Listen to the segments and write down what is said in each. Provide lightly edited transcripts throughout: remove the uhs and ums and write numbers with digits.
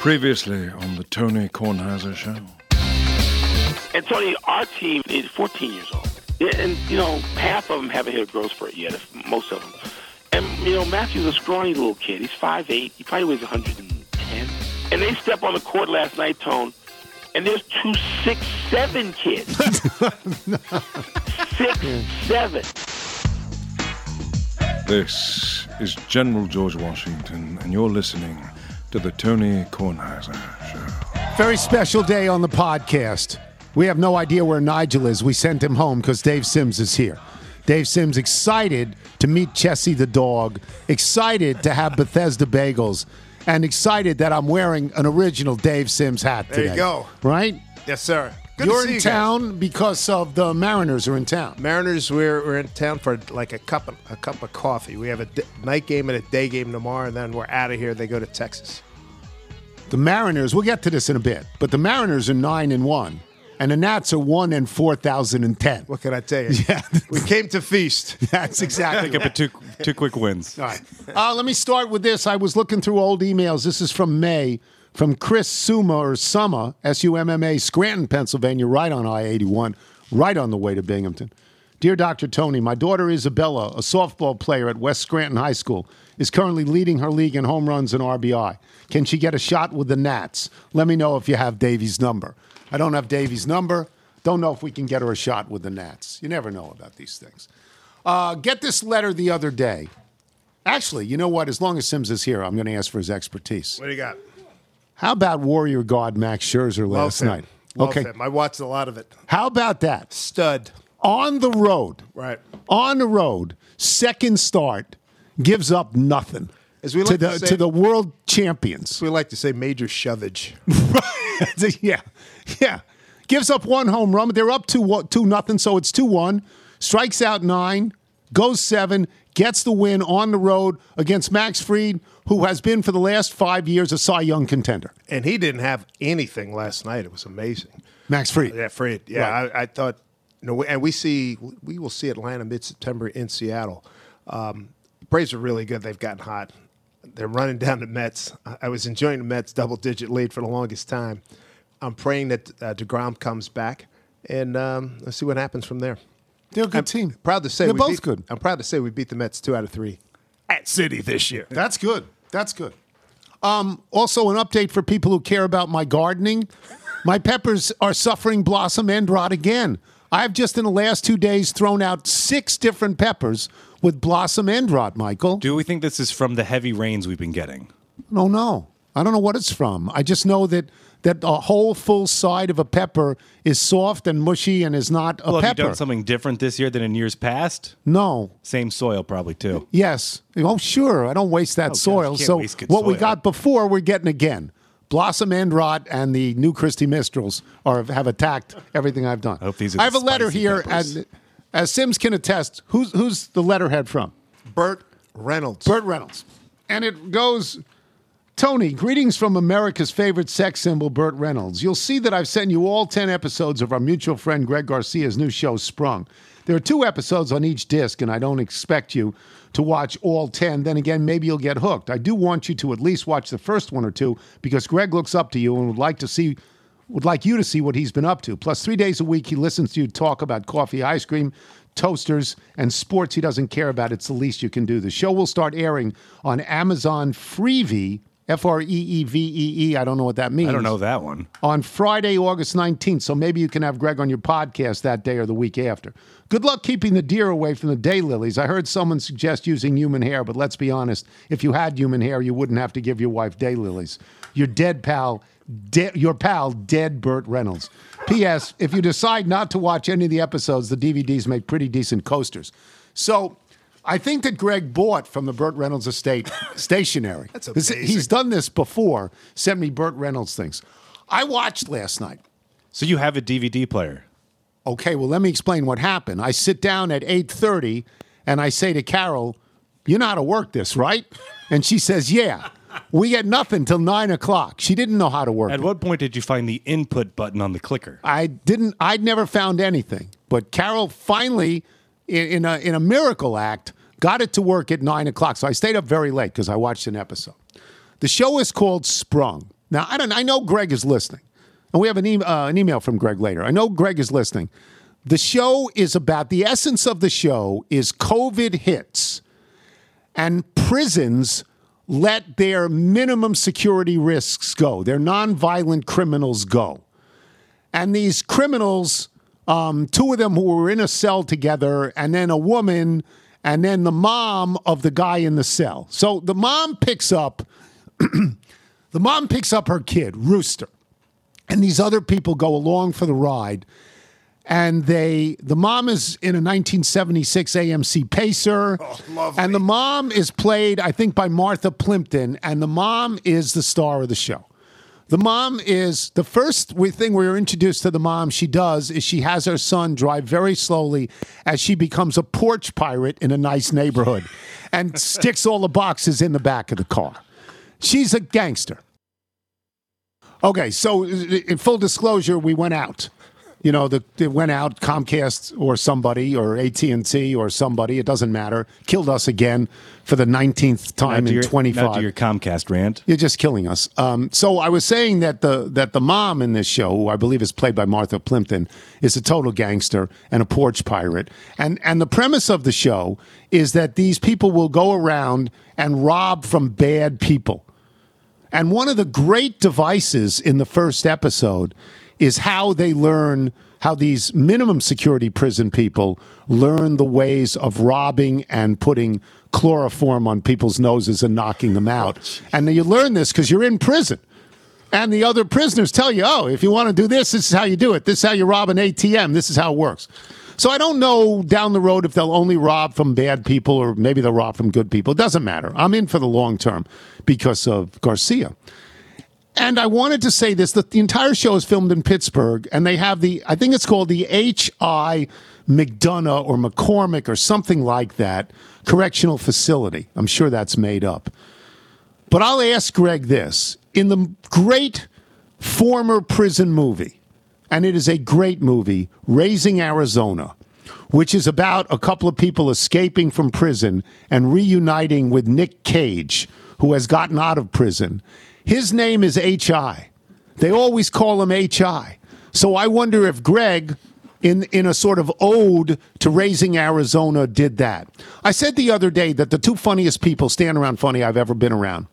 Previously on the Tony Kornheiser Show. And Tony, our team is 14 years old. And, half of them haven't hit a growth spurt yet, most of them. And, Matthew's a scrawny little kid. He's 5'8". He probably weighs 110. And they step on the court last night, Tone, and there's 2 6'7" kids. 6'7". This is General George Washington, and you're listening to the Tony Kornheiser Show. Very special day on the podcast. We have no idea where Nigel is. We sent him home because Dave Sims is here. Dave Sims excited to meet Chessie the dog, excited to have Bethesda bagels, and excited that I'm wearing an original Dave Sims hat today. There you go. Right? Yes, sir. Good You're to see in you town guys. because of the Mariners are in town. Mariners, we're in town for like a cup of coffee. We have a night game and a day game tomorrow, and then we're out of here. They go to Texas. The Mariners, we'll get to this in a bit, but the Mariners are 9-1, and the Nats are 1-4,010. What can I tell you? Yeah. We came to feast. That's exactly Pick up two quick wins. All right. Let me start with this. I was looking through old emails. This is from May, from Chris Summa, Summa, Scranton, Pennsylvania, right on I-81, right on the way to Binghamton. Dear Dr. Tony, my daughter Isabella, a softball player at West Scranton High School, is currently leading her league in home runs and RBI. Can she get a shot with the Nats? Let me know if you have Davey's number. I don't have Davey's number. Don't know if we can get her a shot with the Nats. You never know about these things. Get this letter the other day. Actually, you know what? As long as Sims is here, I'm going to ask for his expertise. What do you got? How about Warrior God Max Scherzer last night? Love him. I watched a lot of it. How about that? Stud. On the road. Right. On the road. Second start. Gives up nothing. As we like to the world champions. We like to say major shovage. Yeah. Gives up one home run. They're up 2-0, so it's 2-1. Strikes out 9. Goes 7. Gets the win on the road against Max Fried, who has been for the last 5 years a Cy Young contender. And he didn't have anything last night. It was amazing. Max Fried. Yeah, Fried. Yeah, Right. I thought, and we will see Atlanta mid-September in Seattle. Braves are really good. They've gotten hot. They're running down the Mets. I was enjoying the Mets' double-digit lead for the longest time. I'm praying that DeGrom comes back, and let's see what happens from there. They're a good team. Proud to say They're both good. I'm proud to say we beat the Mets 2 out of 3 at City this year. That's good. That's good. Also, an update for people who care about my gardening. My peppers are suffering blossom end rot again. I've just in the last 2 days thrown out 6 different peppers with blossom end rot, Michael. Do we think this is from the heavy rains we've been getting? No. I don't know what it's from. I just know that a whole full side of a pepper is soft and mushy and is not a Well, pepper. have you done something different this year than in years past? No. Same soil probably, too. Yes. Oh, sure. I don't waste that gosh, soil. you can't So waste good what we soil. got before, we're getting again. Blossom end rot and the new Christy Mistrals have attacked everything I've done. I hope these are I have the a letter spicy here, peppers. as Sims can attest. Who's the letterhead from? Burt Reynolds. Burt Reynolds. And it goes, Tony, greetings from America's favorite sex symbol, Burt Reynolds. You'll see that I've sent you all 10 episodes of our mutual friend Greg Garcia's new show, Sprung. There are 2 episodes on each disc, and I don't expect you to watch all 10. Then again, maybe you'll get hooked. I do want you to at least watch the first 1 or 2 because Greg looks up to you and would like you to see what he's been up to. Plus, 3 days a week, he listens to you talk about coffee, ice cream, toasters, and sports he doesn't care about. It's the least you can do. The show will start airing on Amazon Freevee, Freevee. I don't know what that means. I don't know that one. On Friday, August 19th. So maybe you can have Greg on your podcast that day or the week after. Good luck keeping the deer away from the daylilies. I heard someone suggest using human hair, but let's be honest. If you had human hair, you wouldn't have to give your wife daylilies. Your pal, dead Burt Reynolds. P.S. If you decide not to watch any of the episodes, the DVDs make pretty decent coasters. So I think that Greg bought from the Burt Reynolds estate stationery. That's amazing. He's done this before, sent me Burt Reynolds things. I watched last night. So you have a DVD player? Okay, well, let me explain what happened. I sit down at 8:30, and I say to Carol, you know how to work this, right? And she says, yeah. We get nothing till 9 o'clock. She didn't know how to work At it. what point did you find the input button on the clicker? I'd never found anything. But Carol finally, in a miracle act, got it to work at 9 o'clock. So I stayed up very late because I watched an episode. The show is called Sprung. Now, I know Greg is listening, and we have an email from Greg later. I know Greg is listening. The show is about, the essence of the show is COVID hits, and prisons let their minimum security risks go, their nonviolent criminals go. And these criminals, two of them who were in a cell together, and then a woman, and then the mom of the guy in the cell. So the mom picks up her kid, Rooster, and these other people go along for the ride. And the mom is in a 1976 AMC Pacer. Lovely. And the mom is played, I think, by Martha Plimpton. And the mom is the star of the show. The mom is, the first thing we were introduced to the mom she does is she has her son drive very slowly as she becomes a porch pirate in a nice neighborhood and sticks all the boxes in the back of the car. She's a gangster. Okay, so in full disclosure, we went out. You know, they went out, Comcast or somebody, or AT&T or somebody, it doesn't matter, killed us again for the 19th time in 25. Now do your Comcast rant. You're just killing us. So I was saying that the mom in this show, who I believe is played by Martha Plimpton, is a total gangster and a porch pirate. And the premise of the show is that these people will go around and rob from bad people. And one of the great devices in the first episode is how they learn, how these minimum security prison people learn the ways of robbing and putting chloroform on people's noses and knocking them out. And you learn this because you're in prison. And the other prisoners tell you, oh, if you want to do this, this is how you do it. This is how you rob an ATM. This is how it works. So I don't know down the road if they'll only rob from bad people or maybe they'll rob from good people. It doesn't matter. I'm in for the long term because of Garcia. And I wanted to say this, that the entire show is filmed in Pittsburgh, and they have I think it's called the H.I. McDonough or McCormick or something like that, correctional facility. I'm sure that's made up. But I'll ask Greg this. In the great former prison movie, and it is a great movie, Raising Arizona, which is about a couple of people escaping from prison and reuniting with Nick Cage, who has gotten out of prison. His name is H.I. They always call him H.I. So I wonder if Greg, in a sort of ode to Raising Arizona, did that. I said the other day that the two funniest people, stand around funny, I've ever been around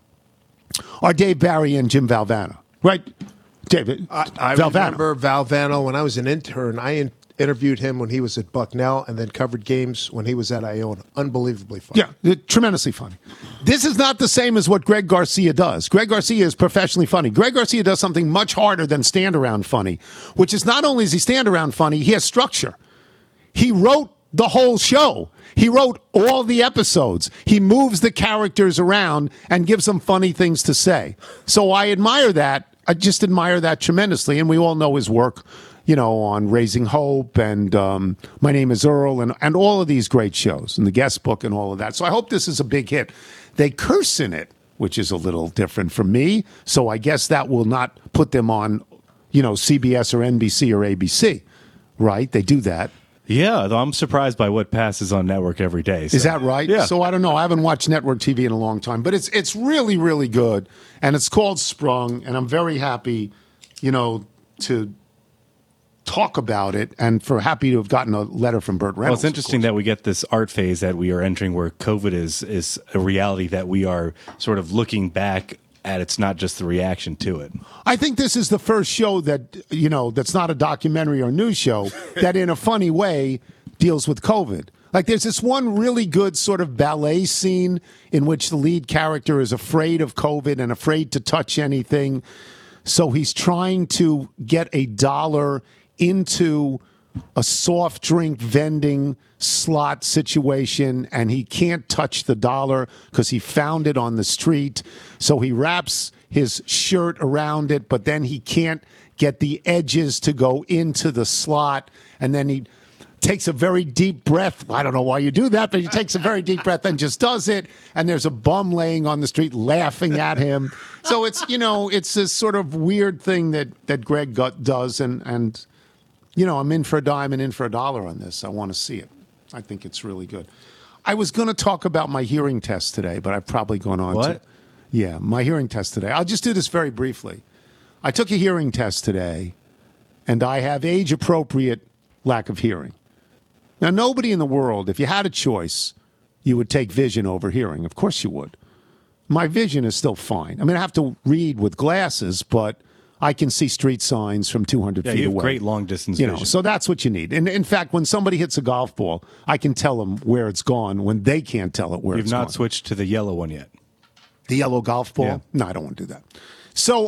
are Dave Barry and Jim Valvano. Right, David? I remember Valvano when I was an intern. I interviewed him when he was at Bucknell and then covered games when he was at Iona. Unbelievably funny. Yeah, tremendously funny. This is not the same as what Greg Garcia does. Greg Garcia is professionally funny. Greg Garcia does something much harder than stand around funny, which is not only is he stand around funny, he has structure. He wrote the whole show. He wrote all the episodes. He moves the characters around and gives them funny things to say. So I admire that. I just admire that tremendously, and we all know his work, you know, on Raising Hope and My Name is Earl and all of these great shows and The Guest Book and all of that. So I hope this is a big hit. They curse in it, which is a little different from me. So I guess that will not put them on, you know, CBS or NBC or ABC, right? They do that. Yeah, though I'm surprised by what passes on network every day. So. Is that right? Yeah. So I don't know. I haven't watched network TV in a long time, but it's really, really good. And it's called Sprung, and I'm very happy, you know, to talk about it and for happy to have gotten a letter from Burt Reynolds. Well, it's interesting that we get this art phase that we are entering where COVID is a reality that we are sort of looking back at. It's not just the reaction to it. I think this is the first show that, you know, that's not a documentary or news show that in a funny way deals with COVID. Like there's this one really good sort of ballet scene in which the lead character is afraid of COVID and afraid to touch anything. So he's trying to get $1 into a soft drink vending slot situation, and he can't touch the $1 because he found it on the street. So he wraps his shirt around it, but then he can't get the edges to go into the slot. And then he takes a very deep breath. I don't know why you do that, but he takes a very deep breath and just does it. And there's a bum laying on the street laughing at him. So it's, you know, it's this sort of weird thing that Greg does. And you know, I'm in for a dime and in for $1 on this. I want to see it. I think it's really good. I was going to talk about my hearing test today, but I've probably gone on What? Yeah, my hearing test today. I'll just do this very briefly. I took a hearing test today, and I have age-appropriate lack of hearing. Now, nobody in the world, if you had a choice, you would take vision over hearing. Of course you would. My vision is still fine. I mean, I have to read with glasses, but I can see street signs from 200 feet you have away. great long-distance You vision. know, so that's what you need. And in fact, when somebody hits a golf ball, I can tell them where it's gone when they can't tell it where You've it's not gone. switched to the yellow one yet. The yellow golf ball? Yeah. No, I don't want to do that. So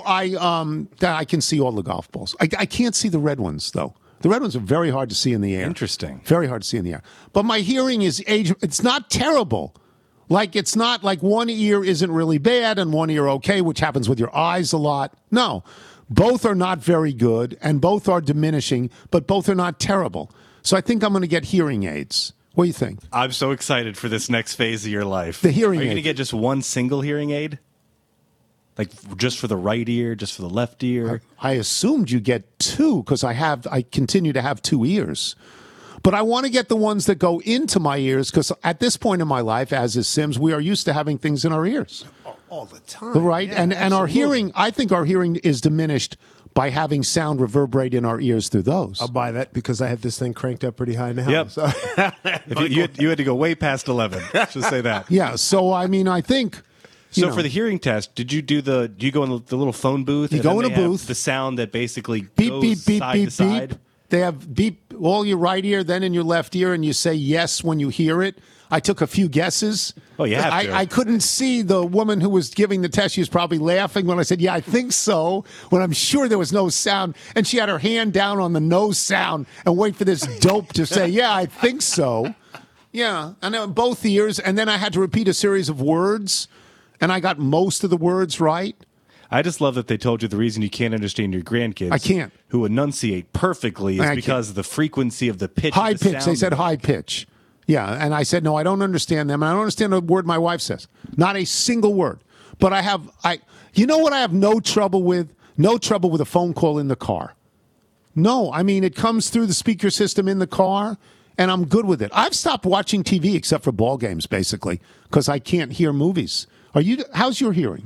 I can see all the golf balls. I can't see the red ones, though. The red ones are very hard to see in the air. Interesting. Very hard to see in the air. But my hearing is age. It's not terrible. Like, it's not like one ear isn't really bad and one ear okay, which happens with your eyes a lot. No. Both are not very good and both are diminishing, but both are not terrible. So I think I'm going to get hearing aids. What do you think? I'm so excited for this next phase of your life. The hearing Are you aid. going to get just one single hearing aid? Like just for the right ear, just for the left ear? I assumed you get two because I continue to have two ears. But I want to get the ones that go into my ears because at this point in my life, as is Sims, we are used to having things in our ears. All the time. Right? Yeah, and our absolutely. hearing, I think our hearing is diminished by having sound reverberate in our ears through those. I'll buy that because I have this thing cranked up pretty high now. Yep. So. If you had to go way past 11. Just say that. Yeah. So, I mean, I think. So for the hearing test, do you go in the little phone booth? You and go then in a they have booth. The sound that basically Beep, goes beep, beep, side beep, to side. beep. They have beep all your right ear, then in your left ear, and you say yes when you hear it. I took a few guesses. Oh, you have to. I couldn't see the woman who was giving the test. She was probably laughing when I said, yeah, I think so, when I'm sure there was no sound. And she had her hand down on the no sound and wait for this dope to say, yeah, I think so. Yeah, and then both ears. And then I had to repeat a series of words, and I got most of the words right. I just love that they told you the reason you can't understand your grandkids. I can't. Who enunciate perfectly I is can't. because of the frequency of the pitch. High of the pitch. They sound. said high pitch. Yeah, and I said, no, I don't understand them. And I don't understand a word my wife says. Not a single word. But you know what I have no trouble with? No trouble with a phone call in the car. No, I mean, it comes through the speaker system in the car, and I'm good with it. I've stopped watching TV except for ball games, basically, because I can't hear movies. How's your hearing?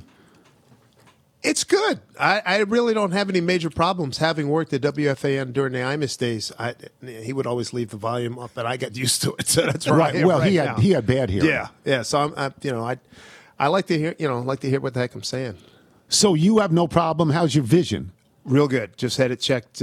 It's good. I really don't have any major problems. Having worked at WFAN during the IMUS days, he would always leave the volume up, and I got used to it. So that's where I am Well, right he now. had bad hearing. Yeah. So I like to hear what the heck I'm saying. So you have no problem. How's your vision? Real good. Just had it checked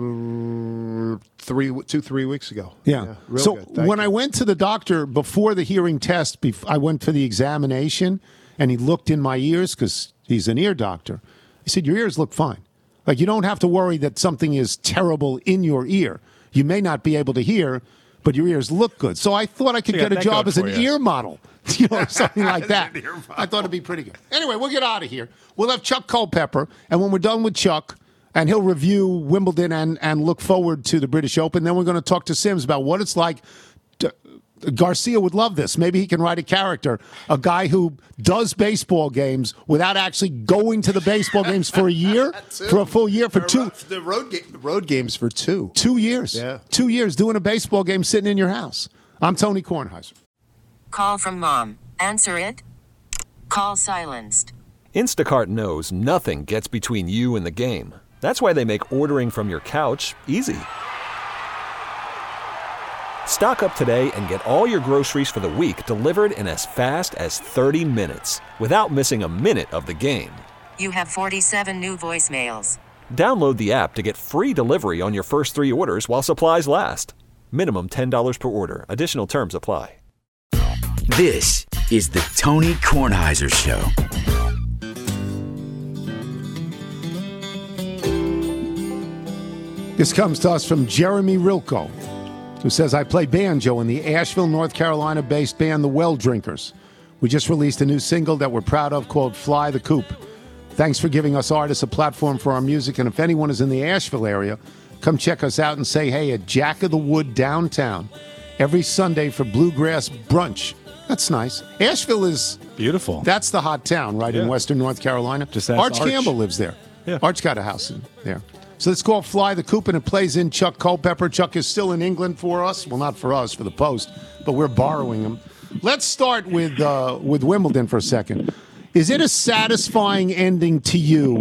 3 weeks ago. Yeah. Real So good. Thank when you. I went to the doctor before the hearing test, I went for the examination, and he looked in my ears because he's an ear doctor. He said, your ears look fine. Like, you don't have to worry that something is terrible in your ear. You may not be able to hear, but your ears look good. So I thought I could So you get a got that job going as an for you. ear model, something like that. I thought it'd be pretty good. Anyway, we'll get out of here. We'll have Chuck Culpepper, and when we're done with Chuck, and he'll review Wimbledon and look forward to the British Open, then we're going to talk to Sims about what it's like. Garcia would love this. Maybe he can write a character, a guy who does baseball games without actually going to the baseball games for a year, for a full year, for The road games for 2. 2 years. Yeah. 2 years doing a baseball game sitting in your house. I'm Tony Kornheiser. Call from mom. Answer it. Call silenced. Instacart knows nothing gets between you and the game. That's why they make ordering from your couch easy. Stock up today and get all your groceries for the week delivered in as fast as 30 minutes without missing a minute of the game. You have 47 new voicemails. Download the app to get free delivery on your first 3 orders while supplies last. Minimum $10 per order. Additional terms apply. This is the Tony Kornheiser Show. This comes to us from Jeremy Rilko, who says, I play banjo in the Asheville, North Carolina-based band The Well Drinkers. We just released a new single that we're proud of called Fly the Coop. Thanks for giving us artists a platform for our music, and if anyone is in the Asheville area, come check us out and say hey at Jack of the Wood downtown every Sunday for Bluegrass Brunch. That's nice. Asheville is Beautiful. That's the hot town, right, in Yeah. western North Carolina. Just ask Arch Arch. Campbell lives there. Yeah. Arch got a house in there. So it's called Fly the Coop, and it plays in Chuck Culpepper. Chuck is still in England for us. Well, not for us, for the Post, but we're borrowing him. Let's start with Wimbledon for a second. Is it a satisfying ending to you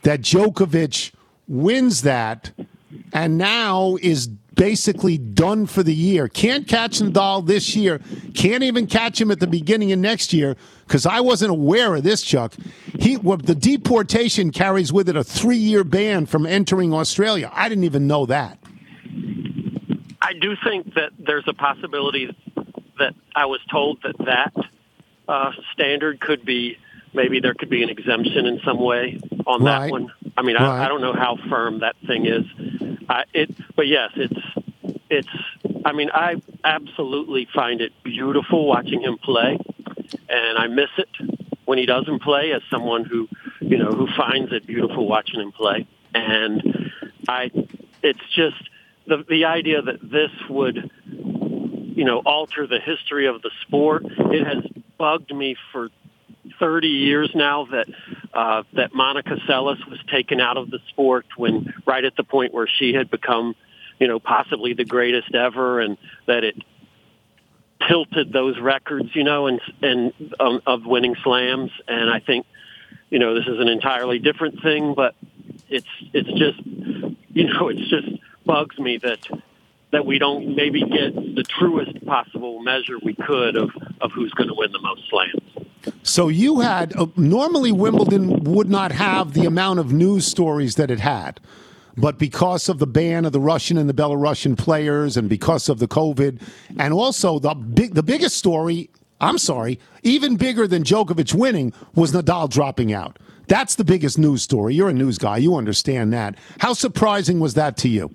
that Djokovic wins that and now is basically done for the year. Can't catch Nadal this year. Can't even catch him at the beginning of next year because I wasn't aware of this, Chuck. The deportation carries with it a 3-year ban from entering Australia. I didn't even know that. I do think that there's a possibility that I was told that standard could be, maybe there could be an exemption in some way on that one. I mean, I don't know how firm that thing is. But yes, it's. I mean, I absolutely find it beautiful watching him play, and I miss it when he doesn't play. As someone who finds it beautiful watching him play, and it's just the idea that this would, alter the history of the sport. It has bugged me for 30 years now that Monica Seles was taken out of the sport when right at the point where she had become, possibly the greatest ever, and that it tilted those records, and of winning slams. And I think, this is an entirely different thing, but it's just, it just bugs me that we don't maybe get the truest possible measure we could of who's going to win the most slams. So you had normally Wimbledon would not have the amount of news stories that it had, but because of the ban of the Russian and the Belarusian players, and because of the COVID, and also the biggest story, even bigger than Djokovic winning, was Nadal dropping out. That's the biggest news story. You're a news guy. You understand that. How surprising was that to you?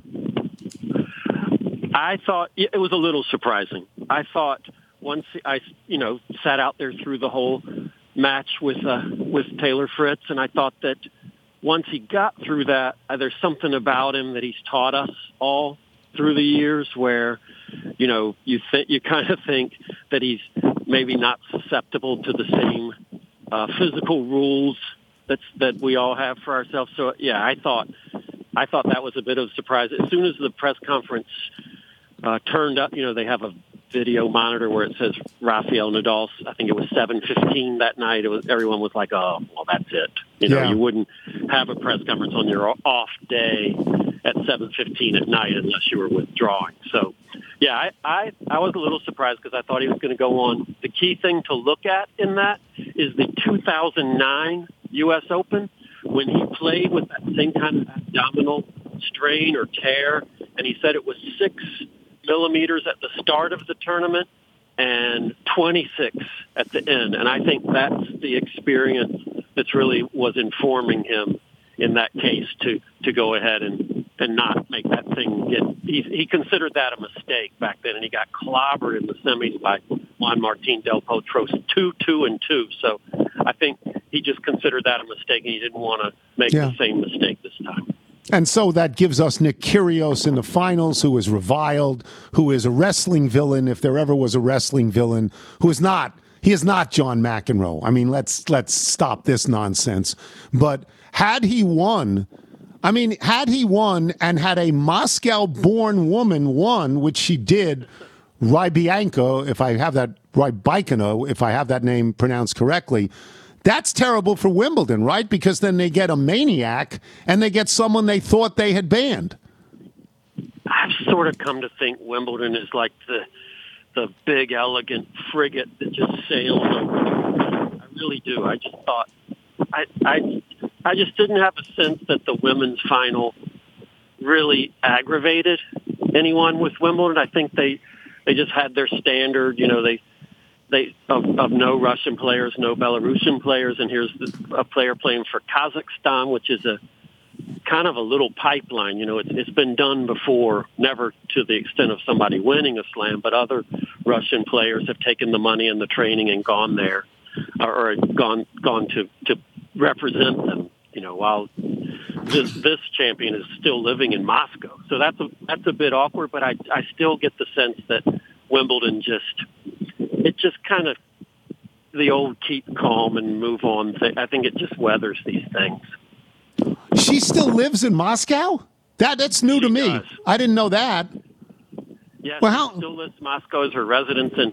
I thought it was a little surprising. I thought once I, sat out there through the whole match with Taylor Fritz, and I thought that once he got through that, there's something about him that he's taught us all through the years where, you kind of think that he's maybe not susceptible to the same physical rules that we all have for ourselves. So, yeah, I thought that was a bit of a surprise. As soon as the press conference turned up, they have a video monitor where it says Rafael Nadal. I think it was 7:15 that night. Everyone was like, "Oh, well, that's it." You wouldn't have a press conference on your off day at 7:15 at night unless you were withdrawing. So, yeah, I was a little surprised because I thought he was going to go on. The key thing to look at in that is the 2009 U.S. Open when he played with that same kind of abdominal strain or tear, and he said it was 6 millimeters at the start of the tournament and 26 at the end. And I think that's the experience that's really was informing him in that case to go ahead and not make that thing get. He considered that a mistake back then, and he got clobbered in the semis by Juan Martín del Potro 2-2-2. So I think he just considered that a mistake, and he didn't want to make the same mistake this time. And so that gives us Nick Kyrgios in the finals, who is reviled, who is a wrestling villain, if there ever was a wrestling villain, who is not. He is not John McEnroe. I mean, let's stop this nonsense. But had he won and had a Moscow-born woman won, which she did, Rybianka, if I have that name pronounced correctly, that's terrible for Wimbledon, right? Because then they get a maniac and they get someone they thought they had banned. I've sort of come to think Wimbledon is like the big, elegant frigate that just sails over. I really do. I just thought I just didn't have a sense that the women's final really aggravated anyone with Wimbledon. I think they just had their standard, they of no Russian players, no Belarusian players, and here's a player playing for Kazakhstan, which is a kind of a little pipeline. It's been done before, never to the extent of somebody winning a slam, but other Russian players have taken the money and the training and gone there, or gone to represent them. While this champion is still living in Moscow, so that's a bit awkward. But I still get the sense that Wimbledon just kind of the old keep calm and move on thing. I think it just weathers these things. She still lives in Moscow? That's new to me. Does. I didn't know that. Yeah, well, she still lives in Moscow as her residence, and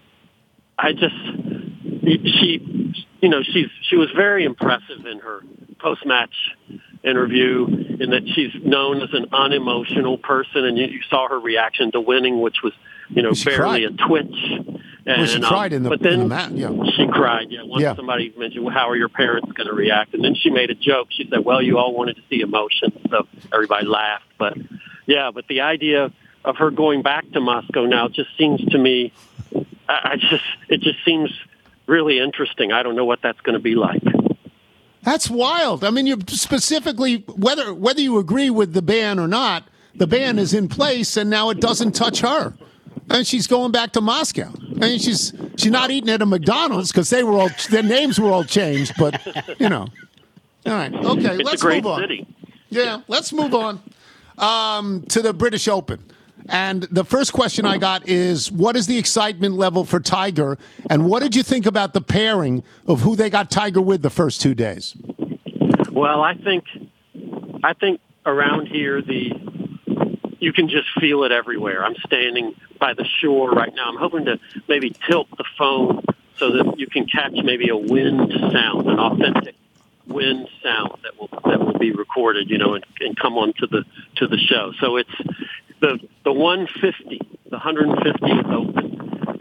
she was very impressive in her post-match interview, in that she's known as an unemotional person, and you saw her reaction to winning, which was, barely a twitch. And, she cried in the match. Yeah. She cried. Yeah. Once somebody mentioned, well, how are your parents going to react? And then she made a joke. She said, well, you all wanted to see emotion. So everybody laughed. But the idea of her going back to Moscow now just seems to me, it just seems really interesting. I don't know what that's going to be like. That's wild. I mean, you specifically, whether you agree with the ban or not, the ban is in place, and now it doesn't touch her. And she's going back to Moscow. I mean, she's not eating at a McDonald's because their names were all changed. But All right, okay, let's move on. City. Yeah, let's move on to the British Open. And the first question I got is, what is the excitement level for Tiger? And what did you think about the pairing of who they got Tiger with the first 2 days? Well, I think around here you can just feel it everywhere. I'm standing by the shore right now. I'm hoping to maybe tilt the phone so that you can catch maybe a wind sound, an authentic wind sound that will be recorded, and come on to the show. So it's the 150, the 150th Open.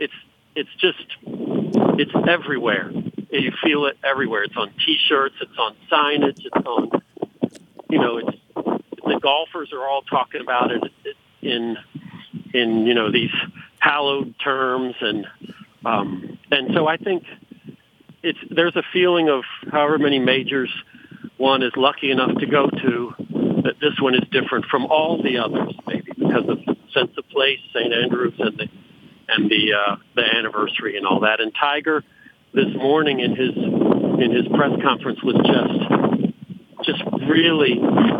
It's everywhere. You feel it everywhere. It's on T-shirts. It's on signage. It's on, the golfers are all talking about it in these hallowed terms, and so I think there's a feeling of however many majors one is lucky enough to go to, that this one is different from all the others, maybe because of sense of place, St. Andrews, and the anniversary and all that. And Tiger this morning in his press conference was just really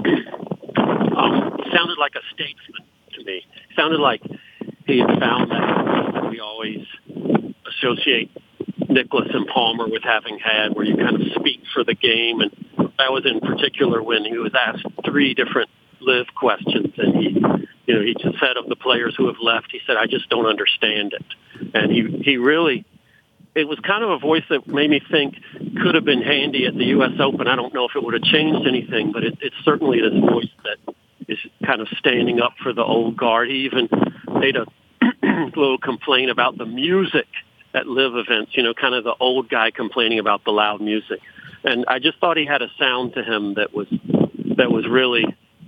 sounded like a statesman to me. Sounded like he had found that we always associate Nicklaus and Palmer with having had, where you kind of speak for the game. And that was in particular when he was asked 3 different live questions, and he just said of the players who have left, he said, I just don't understand it. And he really, it was kind of a voice that made me think could have been handy at the U.S. Open. I don't know if it would have changed anything, but it's certainly this voice that is kind of standing up for the old guard. He even made a little complaint about the music at live events, kind of the old guy complaining about the loud music. And I just thought he had a sound to him that was really,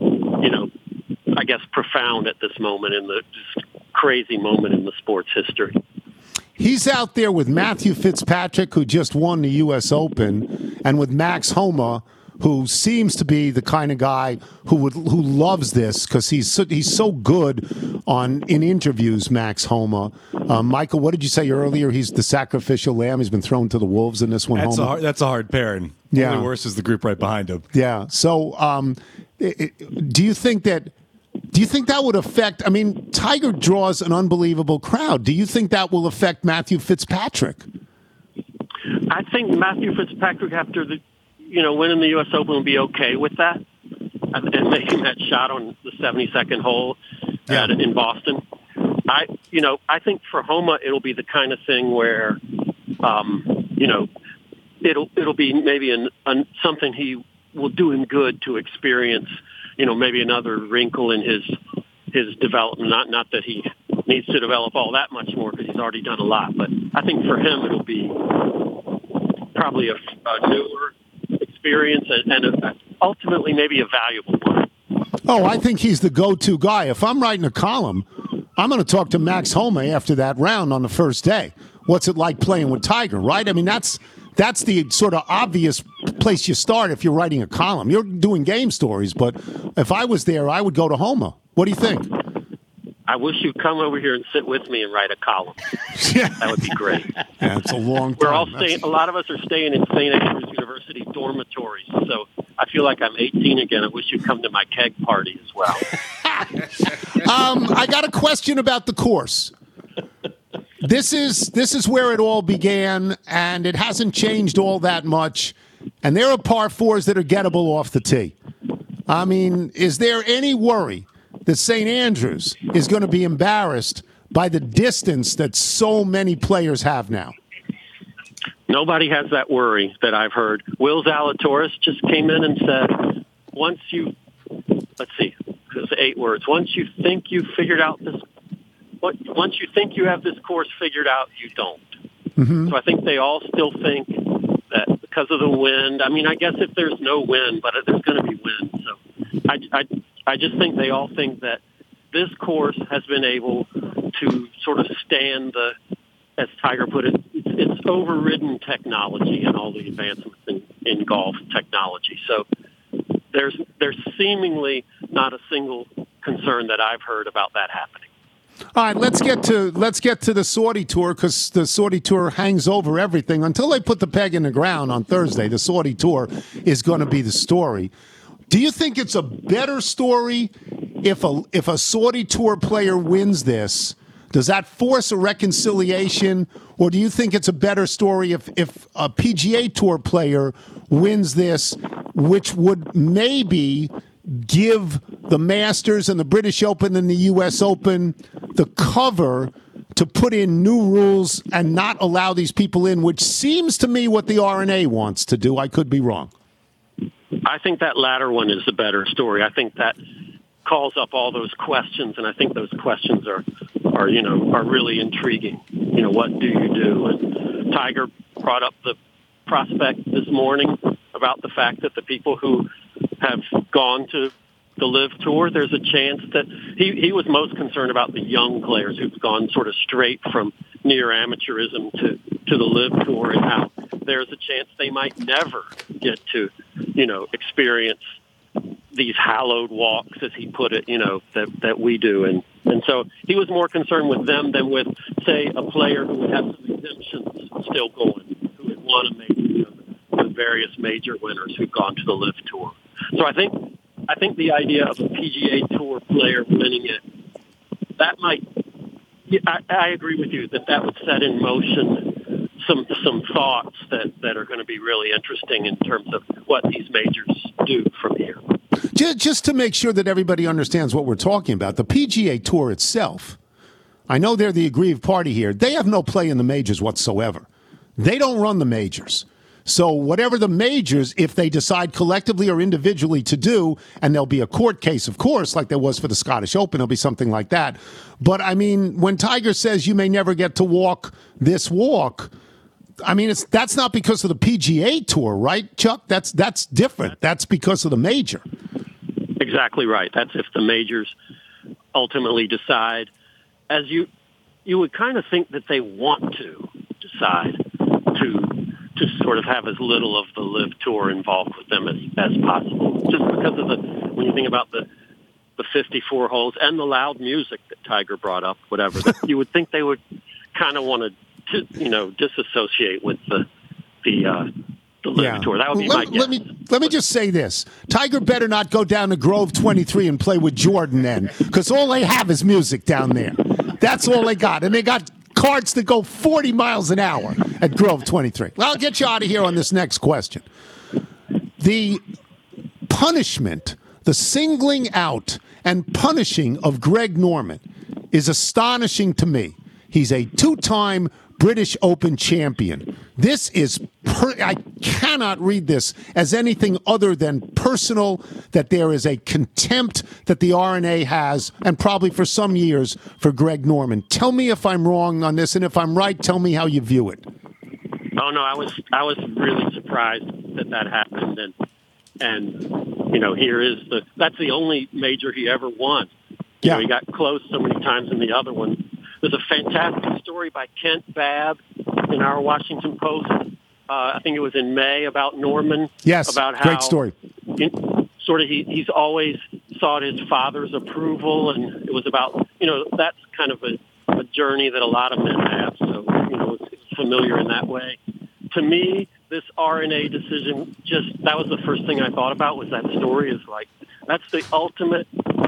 I guess, profound at this moment, in the just crazy moment in the sports history. He's out there with Matthew Fitzpatrick, who just won the U.S. Open, and with Max Homa, who seems to be the kind of guy who loves this because he's so good in interviews. Max Homa, Michael, what did you say earlier? He's the sacrificial lamb. He's been thrown to the wolves in this one. That's a hard pairing. Yeah. Only worse is the group right behind him. Yeah. So, do you think that would affect? I mean, Tiger draws an unbelievable crowd. Do you think that will affect Matthew Fitzpatrick? I think Matthew Fitzpatrick, after winning the U.S. Open, will be okay with that, and making that shot on the 72nd hole in Boston. I think for Homa, it'll be the kind of thing where, it'll be maybe something he will do him good to experience, maybe another wrinkle in his development. Not that he needs to develop all that much more because he's already done a lot, but I think for him it'll be probably a newer experience and ultimately maybe a valuable one. Oh, I think he's the go-to guy. If I'm writing a column, I'm going to talk to Max Homa after that round on the first day. What's it like playing with Tiger, right? I mean, that's the sort of obvious place you start if you're writing a column. You're doing game stories, but if I was there, I would go to Homa. What do you think? I wish you'd come over here and sit with me and write a column. Yeah. That would be great. Yeah, it's a long time. We're all staying. A lot of us are staying in St. Andrews University dormitories, so I feel like I'm 18 again. I wish you'd come to my keg party as well. I got a question about the course. This is where it all began, and it hasn't changed all that much. And there are par fours that are gettable off the tee. I mean, is there any worry that St. Andrews is going to be embarrassed by the distance that so many players have now? Nobody has that worry that I've heard. Will Zalatoris just came in and said, once you, let's see, it's 8 words. Once you think you've figured out this, once you think you have this course figured out, you don't. Mm-hmm. So I think they all still think that because of the wind, I mean, I guess if there's no wind, but there's going to be wind. So I just think they all think that this course has been able to sort of stand the, as Tiger put it, it's overridden technology and all the advancements in golf technology. So there's seemingly not a single concern that I've heard about that happening. All right, let's get to the Saudi Tour, because the Saudi Tour hangs over everything until they put the peg in the ground on Thursday. The Saudi Tour is going to be the story. Do you think it's a better story if a Saudi Tour player wins this? Does that force a reconciliation, or do you think it's a better story if a PGA Tour player wins this, which would maybe give the Masters and the British Open and the U.S. Open the cover to put in new rules and not allow these people in, which seems to me what the R&A wants to do. I could be wrong. I think that latter one is the better story. I think that calls up all those questions, and I think those questions are really intriguing. You know, what do you do? And Tiger brought up the prospect this morning about the fact that the people who have gone to the LIV Tour, there's a chance that he was most concerned about the young players who've gone sort of straight from near amateurism to the LIV Tour, and how there's a chance they might never get to, experience these hallowed walks, as he put it, that we do. And so he was more concerned with them than with, say, a player who would have some exemptions still going, who would want to make the various major winners who've gone to the LIV Tour. So I think the idea of a PGA Tour player winning it, that might, I agree with you that would set in motion some thoughts that are going to be really interesting in terms of what these majors do from here. Just to make sure that everybody understands what we're talking about, the PGA Tour itself, I know they're the aggrieved party here. They have no play in the majors whatsoever. They don't run the majors. So whatever the majors, if they decide collectively or individually to do, and there'll be a court case, of course, like there was for the Scottish Open, there'll be something like that. But, I mean, when Tiger says you may never get to walk this walk, I mean, that's not because of the PGA Tour, right, Chuck? That's different. That's because of the major. Exactly right. That's if the majors ultimately decide, as you would kind of think that they want to decide to sort of have as little of the LIV Tour involved with them as possible, just because of when you think about the 54 holes and the loud music that Tiger brought up, whatever, you would think they would kind of want to disassociate with the LIV Tour. That would be my guess. Let me just say this. Tiger better not go down to Grove 23 and play with Jordan then, because all they have is music down there. That's all they got. And they got carts that go 40 miles an hour at Grove 23. Well, I'll get you out of here on this next question. The punishment, the singling out and punishing of Greg Norman is astonishing to me. He's a 2-time British Open champion. This is, I cannot read this as anything other than personal, that there is a contempt that the R&A has, and probably for some years, for Greg Norman. Tell me if I'm wrong on this, and if I'm right, tell me how you view it. Oh, no, I was really surprised that happened. And that's the only major he ever won. Yeah. He got close so many times in the other one. There's a fantastic story by Kent Babb in our Washington Post. I think it was in May, about Norman. Yes, about how great story. He's always sought his father's approval, and it was about, that's kind of a journey that a lot of men have. So, it's familiar in that way. To me, this R&A decision, that was the first thing I thought about, was that story. Is like, that's the ultimate,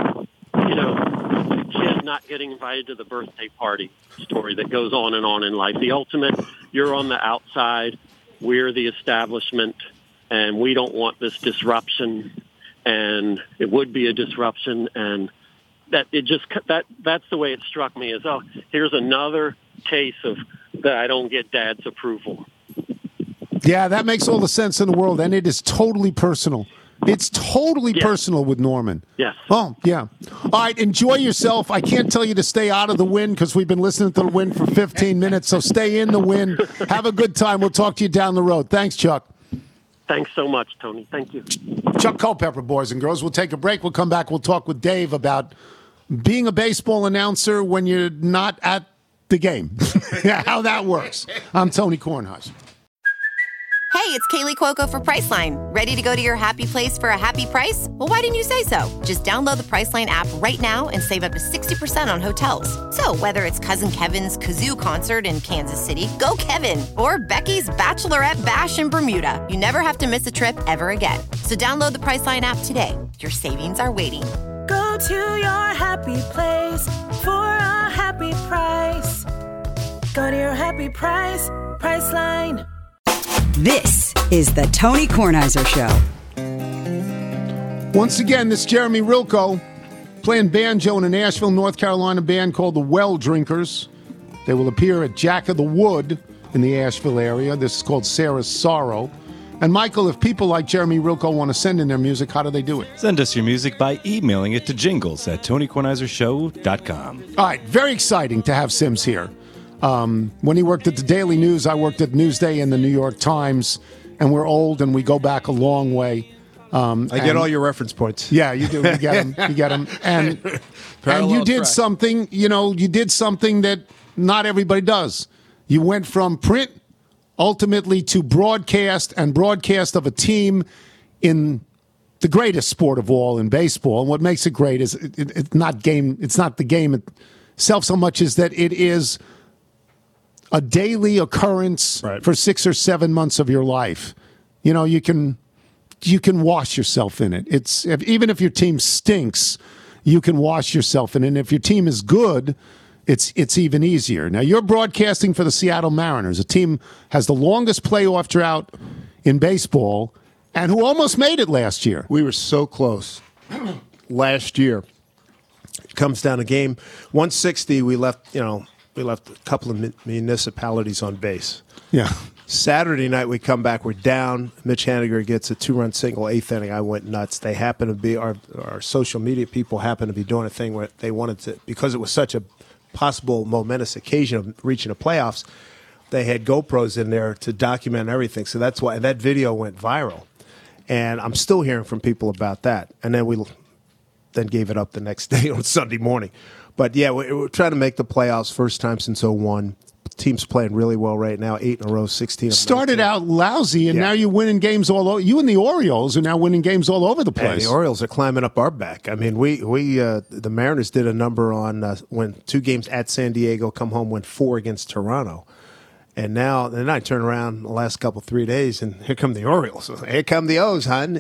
kid not getting invited to the birthday party story that goes on and on in life. The ultimate, you're on the outside, we're the establishment, and we don't want this disruption, and it would be a disruption, and that's the way it struck me, is, here's another case of that I don't get Dad's approval. Yeah, that makes all the sense in the world, and it is totally personal. It's totally personal with Norman. Yes. Oh, yeah. All right, enjoy yourself. I can't tell you to stay out of the wind because we've been listening to the wind for 15 minutes, so stay in the wind. Have a good time. We'll talk to you down the road. Thanks, Chuck. Thanks so much, Tony. Thank you. Chuck Culpepper, boys and girls. We'll take a break. We'll come back. We'll talk with Dave about being a baseball announcer when you're not at the game. How that works. I'm Tony Kornheiser. Hey, it's Kaylee Cuoco for Priceline. Ready to go to your happy place for a happy price? Well, why didn't you say so? Just download the Priceline app right now and save up to 60% on hotels. So whether it's Cousin Kevin's Kazoo Concert in Kansas City, go Kevin, or Becky's Bachelorette Bash in Bermuda, you never have to miss a trip ever again. So download the Priceline app today. Your savings are waiting. Go to your happy place for a happy price. Go to your happy price, Priceline. This is the Tony Kornheiser Show. Once again, this is Jeremy Rilko playing banjo in a Nashville, North Carolina band called the Well Drinkers. They will appear at Jack of the Wood in the Asheville area. This is called Sarah's Sorrow. And Michael, if people like Jeremy Rilko want to send in their music, how do they do it? Send us your music by emailing it to jingles@TonyKornheiserShow.com. All right, very exciting to have Sims here. When he worked at the Daily News, I worked at Newsday and the New York Times, and we're old and we go back a long way. I get all your reference points. Yeah, you do. You get them. You get them. And you did something. You did something that not everybody does. You went from print ultimately to broadcast, and broadcast of a team in the greatest sport of all, in baseball. And what makes it great is it's not game. It's not the game itself so much as that it is a daily occurrence for 6 or 7 months of your life. You can wash yourself in it. Even if your team stinks, you can wash yourself in it. And if your team is good, it's even easier. Now, you're broadcasting for the Seattle Mariners, a team has the longest playoff drought in baseball and who almost made it last year. We were so close last year. It comes down to game 160. We left a couple of municipalities on base. Yeah. Saturday night, we come back. We're down. Mitch Haniger gets a 2-run single, 8th inning. I went nuts. They happen to be, our social media people happen to be doing a thing where they wanted to, because it was such a possible momentous occasion of reaching the playoffs, they had GoPros in there to document everything. So that's why that video went viral. And I'm still hearing from people about that. And then we gave it up the next day on Sunday morning. But, yeah, we're trying to make the playoffs first time since 2001. Team's playing really well right now, 8 in a row, 16 of Started 19. out lousy, and now you're winning games all over. You and the Orioles are now winning games all over the place. Hey, the Orioles are climbing up our back. I mean, the Mariners did a number on when 2 games at San Diego, come home, win 4 against Toronto. And now, I turn around the last 3 days, and here come the Orioles. Here come the O's, hon.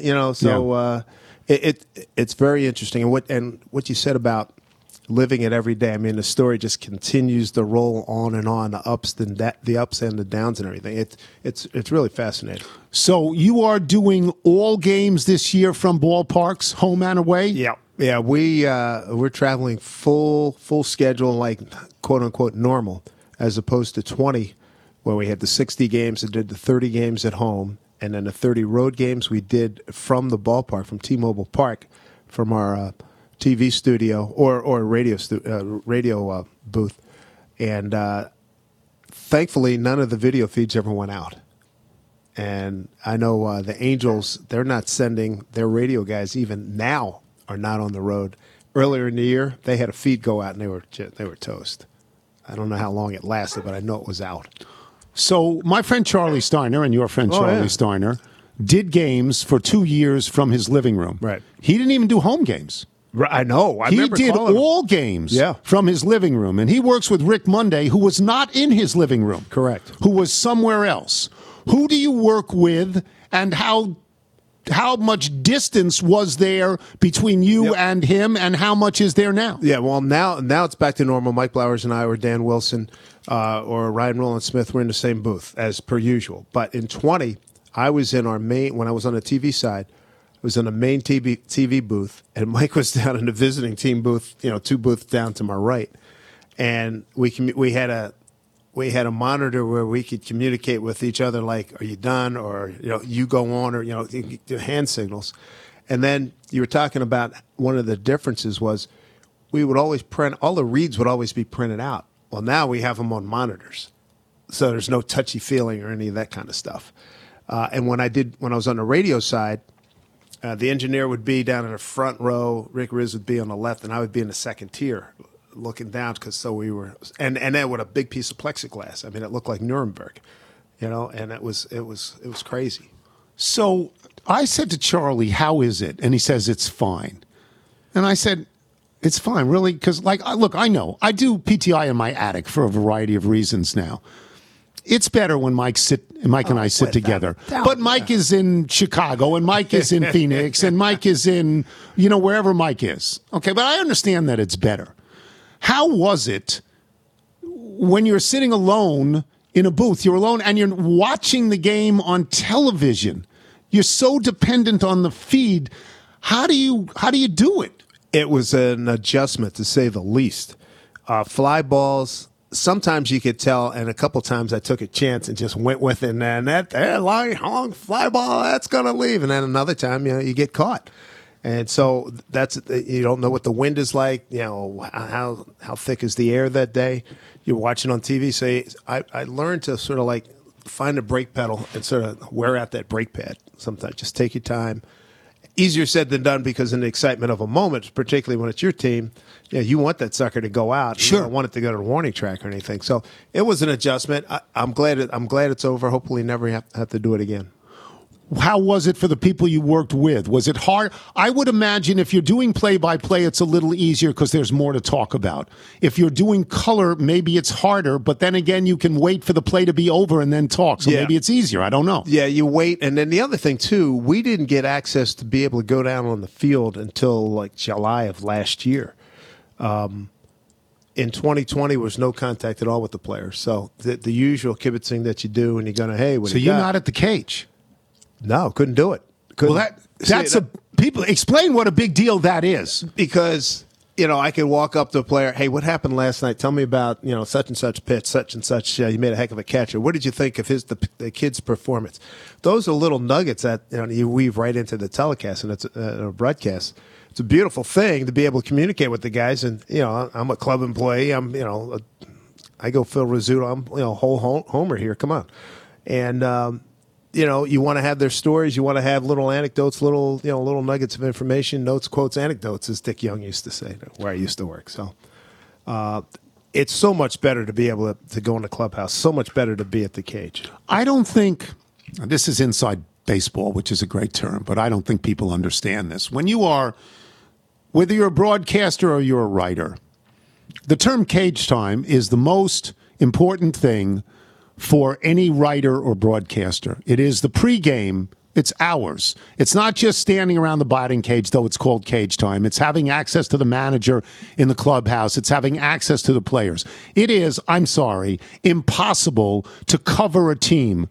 It's very interesting. And what you said about living it every day. I mean, the story just continues to roll on and on, the ups and the downs and everything. It's really fascinating. So you are doing all games this year from ballparks, home and away? Yeah. We're traveling full schedule, like quote unquote normal, as opposed to 20, where we had the 60 games and did the 30 games at home, and then the 30 road games we did from the ballpark, from T-Mobile Park, from our TV studio or radio booth, and thankfully none of the video feeds ever went out. And I know the Angels, they're not sending their radio guys, even now, are not on the road. Earlier in the year, they had a feed go out and they were toast. I don't know how long it lasted, but I know it was out. So my friend Charlie Steiner and your friend Charlie Steiner did games for 2 years from his living room. Right. He didn't even do home games. I know. He did all games from his living room. And he works with Rick Monday, who was not in his living room. Correct. Who was somewhere else. Who do you work with, and how much distance was there between you and him, and how much is there now? Yeah, well, now it's back to normal. Mike Blowers and I, or Dan Wilson, or Ryan Roland Smith, were in the same booth as per usual. But in 20, I was in our main, when I was on the TV side, I was in the main TV booth, and Mike was down in the visiting team booth, 2 booths down to my right. And we had a we had a monitor where we could communicate with each other, like, are you done? Or, you go on, or, the hand signals. And then you were talking about one of the differences was we would always print, all the reads would always be printed out. Well, now we have them on monitors. So there's no touchy feeling or any of that kind of stuff. And when I was on the radio side, the engineer would be down in the front row, Rick Riz would be on the left, and I would be in the second tier looking down, because we were, and then with a big piece of plexiglass. I mean, it looked like Nuremberg, and it was crazy. So I said to Charlie, how is it? And he says, it's fine. And I said, it's fine, really? Because, look, I know. I do PTI in my attic for a variety of reasons now. It's better when Mike and I sit together. But Mike is in Chicago, and Mike is in Phoenix, and Mike is in, wherever Mike is. Okay, but I understand that it's better. How was it when you're sitting alone in a booth, you're alone, and you're watching the game on television? You're so dependent on the feed. How do you do it? It was an adjustment, to say the least. Fly balls, sometimes you could tell, and a couple times I took a chance and just went with it, and that long fly ball, that's going to leave. And then another time, you get caught. And so you don't know what the wind is like, how thick is the air that day. You're watching on TV. So I learned to sort of find a brake pedal and sort of wear out that brake pad. Sometimes just take your time. Easier said than done, because in the excitement of a moment, particularly when it's your team, you want that sucker to go out. Sure. You don't want it to go to the warning track or anything. So it was an adjustment. I'm glad it's over. Hopefully never have to do it again. How was it for the people you worked with? Was it hard? I would imagine if you're doing play-by-play, it's a little easier because there's more to talk about. If you're doing color, maybe it's harder, but then again, you can wait for the play to be over and then talk. So maybe it's easier. I don't know. Yeah, you wait. And then the other thing, too, we didn't get access to be able to go down on the field until July of last year. In 2020, was no contact at all with the players. So the usual kibitzing that you do, and you're going to, hey, what do you got? So you're not at the cage? No, couldn't do it. People explain what a big deal that is. Because, I could walk up to a player, hey, what happened last night? Tell me about, such and such pitch, such and such. You made a heck of a catch. Or what did you think of the kid's performance? Those are little nuggets that you weave right into the telecast, and it's a broadcast. It's a beautiful thing to be able to communicate with the guys. And, I'm a club employee. I go Phil Rizzuto. I'm, whole homer here. Come on. And, you want to have their stories. You want to have little anecdotes, little nuggets of information, notes, quotes, anecdotes, as Dick Young used to say, where I used to work. So it's so much better to be able to go in the clubhouse, so much better to be at the cage. I don't think, this is inside baseball, which is a great term, but I don't think people understand this. Whether you're a broadcaster or you're a writer, the term cage time is the most important thing for any writer or broadcaster. It is the pregame. It's hours. It's not just standing around the batting cage, though it's called cage time. It's having access to the manager in the clubhouse. It's having access to the players. It is, I'm sorry, impossible to cover a team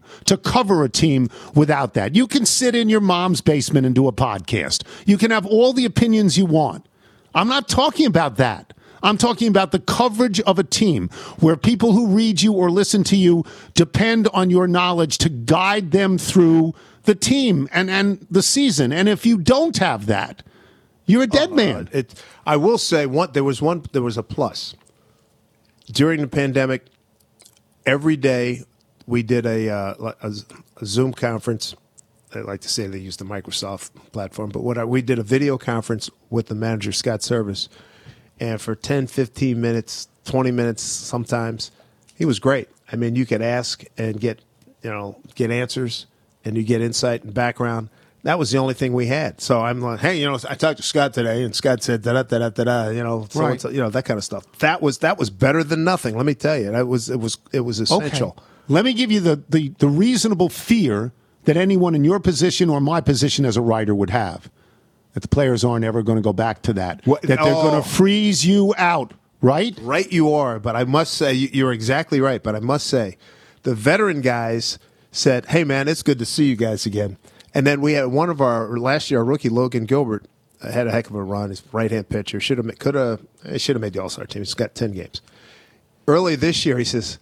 without that. You can sit in your mom's basement and do a podcast. You can have all the opinions you want. I'm not talking about that. I'm talking about the coverage of a team where people who read you or listen to you depend on your knowledge to guide them through the team and the season. And if you don't have that, you're a dead man. I will say there was a plus. During the pandemic, every day we did a Zoom conference. I like to say they used the Microsoft platform, but we did a video conference with the manager, Scott Service. And for 10, 15 minutes, 20 minutes sometimes, he was great. I mean, you could ask and get answers, and you get insight and background. That was the only thing we had. So I'm like, hey, I talked to Scott today, and Scott said da-da-da-da-da-da, right. That kind of stuff. That was better than nothing, let me tell you. It was essential. Okay. Let me give you the reasonable fear that anyone in your position or my position as a writer would have. That the players aren't ever going to go back to that. That they're going to freeze you out, right? Right you are, but I must say, you're exactly right, but I must say, the veteran guys said, hey, man, it's good to see you guys again. And then we had last year, our rookie, Logan Gilbert, had a heck of a run. He's right-hand pitcher. Should have made the All-Star team. He's got 10 games. Early this year, he says,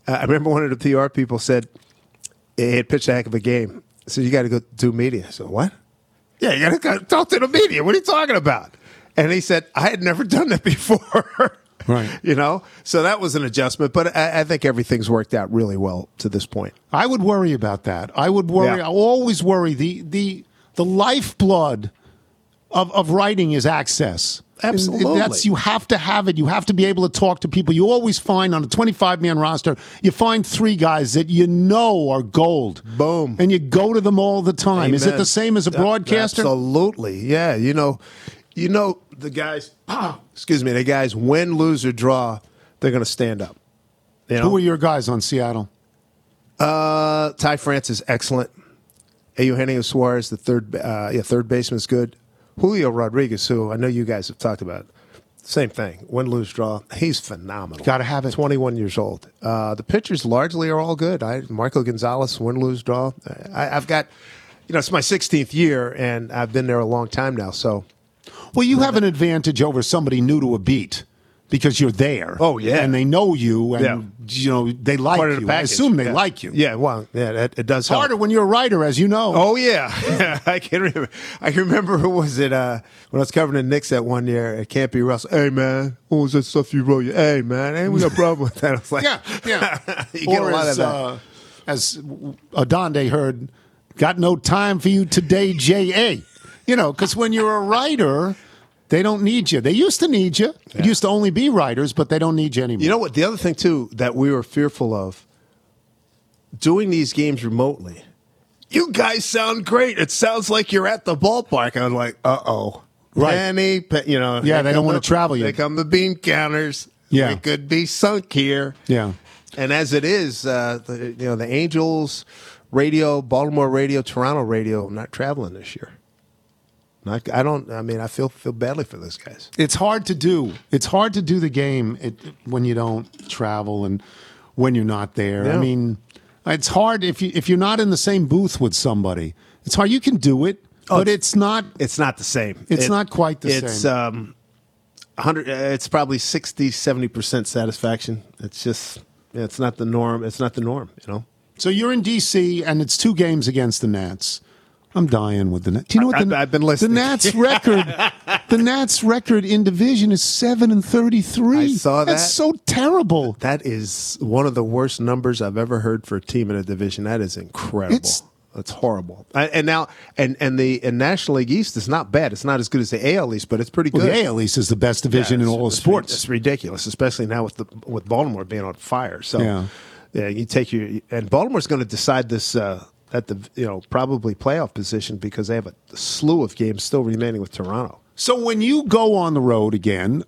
I remember one of the PR people said he had pitched a heck of a game. So you got to go do media. So what? Yeah, you got to go talk to the media. What are you talking about? And he said, I had never done that before. Right. You know? So that was an adjustment. But I think everything's worked out really well to this point. I would worry about that. I would worry. Yeah. I always worry. The lifeblood of writing is access. Absolutely. You have to have it. You have to be able to talk to people. You always find on a 25-man roster, you find 3 guys that you know are gold. Boom. And you go to them all the time. Amen. Is it the same as a broadcaster? Absolutely. Yeah. You know the guys, the guys win, lose, or draw, they're going to stand up. You know? Who are your guys on Seattle? Ty France is excellent. Eugenio Suarez, the third baseman, is good. Julio Rodriguez, who I know you guys have talked about, same thing. Win, lose, draw. He's phenomenal. Got to have it. 21 years old. The pitchers largely are all good. Marco Gonzalez, win, lose, draw. I've got, it's my 16th year, and I've been there a long time now. So, well, you have an advantage over somebody new to a beat because you're there. Oh, yeah. And they know you, and they like Part of the you. package. I assume they like you. Yeah, well, it does It's help. harder when you're a writer, as you know. Oh, yeah. I can remember. Who was it, when I was covering the Knicks that one year at Campy Russell. Hey, man, what was that stuff you wrote? Hey, man, ain't we got a problem with that? I was like, yeah. You get or a lot as, of that. As Adonde heard, got no time for you today, J.A. Because when you're a writer, they don't need you. They used to need you. It used to only be writers, but they don't need you anymore. You know what? The other thing, too, that we were fearful of, doing these games remotely, you guys sound great. It sounds like you're at the ballpark. I'm like, uh-oh. Right. Penny, Yeah, they don't want to travel you. They come the bean counters. Yeah. We could be sunk here. Yeah. And as it is, the Angels radio, Baltimore radio, Toronto radio, not traveling this year. I feel badly for those guys. It's hard to do. It's hard to do the game when you don't travel and when you're not there. Yeah. I mean, it's hard if you're not in the same booth with somebody. It's hard. You can do it, but it's not. It's not the same. It's not quite the it's, same. 100. It's probably 60-70% satisfaction. It's just it's not the norm. It's not the norm. So you're in D.C. and it's 2 games against the Nats. I'm dying with the Nats. Do you know what I've been listening. The Nats record in division is 7-33. I saw that. That's so terrible. That is one of the worst numbers I've ever heard for a team in a division. That is incredible. That's horrible. And the National League East is not bad. It's not as good as the AL East, but it's pretty good. Well, the AL East is the best division in all of sports. It's ridiculous, especially now with Baltimore being on fire. So yeah, you take and Baltimore's going to decide this at the probably playoff position because they have a slew of games still remaining with Toronto. So when you go on the road again,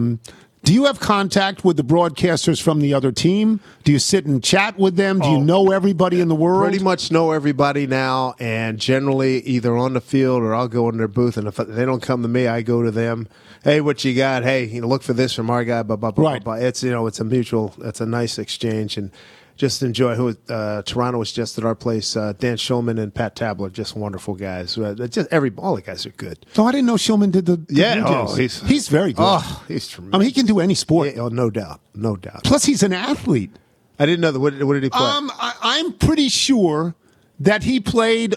do you have contact with the broadcasters from the other team? Do you sit and chat with them? Do you know everybody in the world? Pretty much know everybody now, and generally either on the field or I'll go in their booth, and if they don't come to me, I go to them. Hey, what you got? Hey, look for this from our guy. Blah, blah, blah, right. blah. It's it's a mutual. It's a nice exchange, and just enjoy. Toronto was just at our place. Dan Schulman and Pat Tabler, just wonderful guys. All the guys are good. Oh, I didn't know Schulman did the yeah. He's very good. Oh, he's tremendous. I mean, he can do any sport. Yeah, no doubt. Plus, he's an athlete. I didn't know that. What did he play? I'm pretty sure that he played.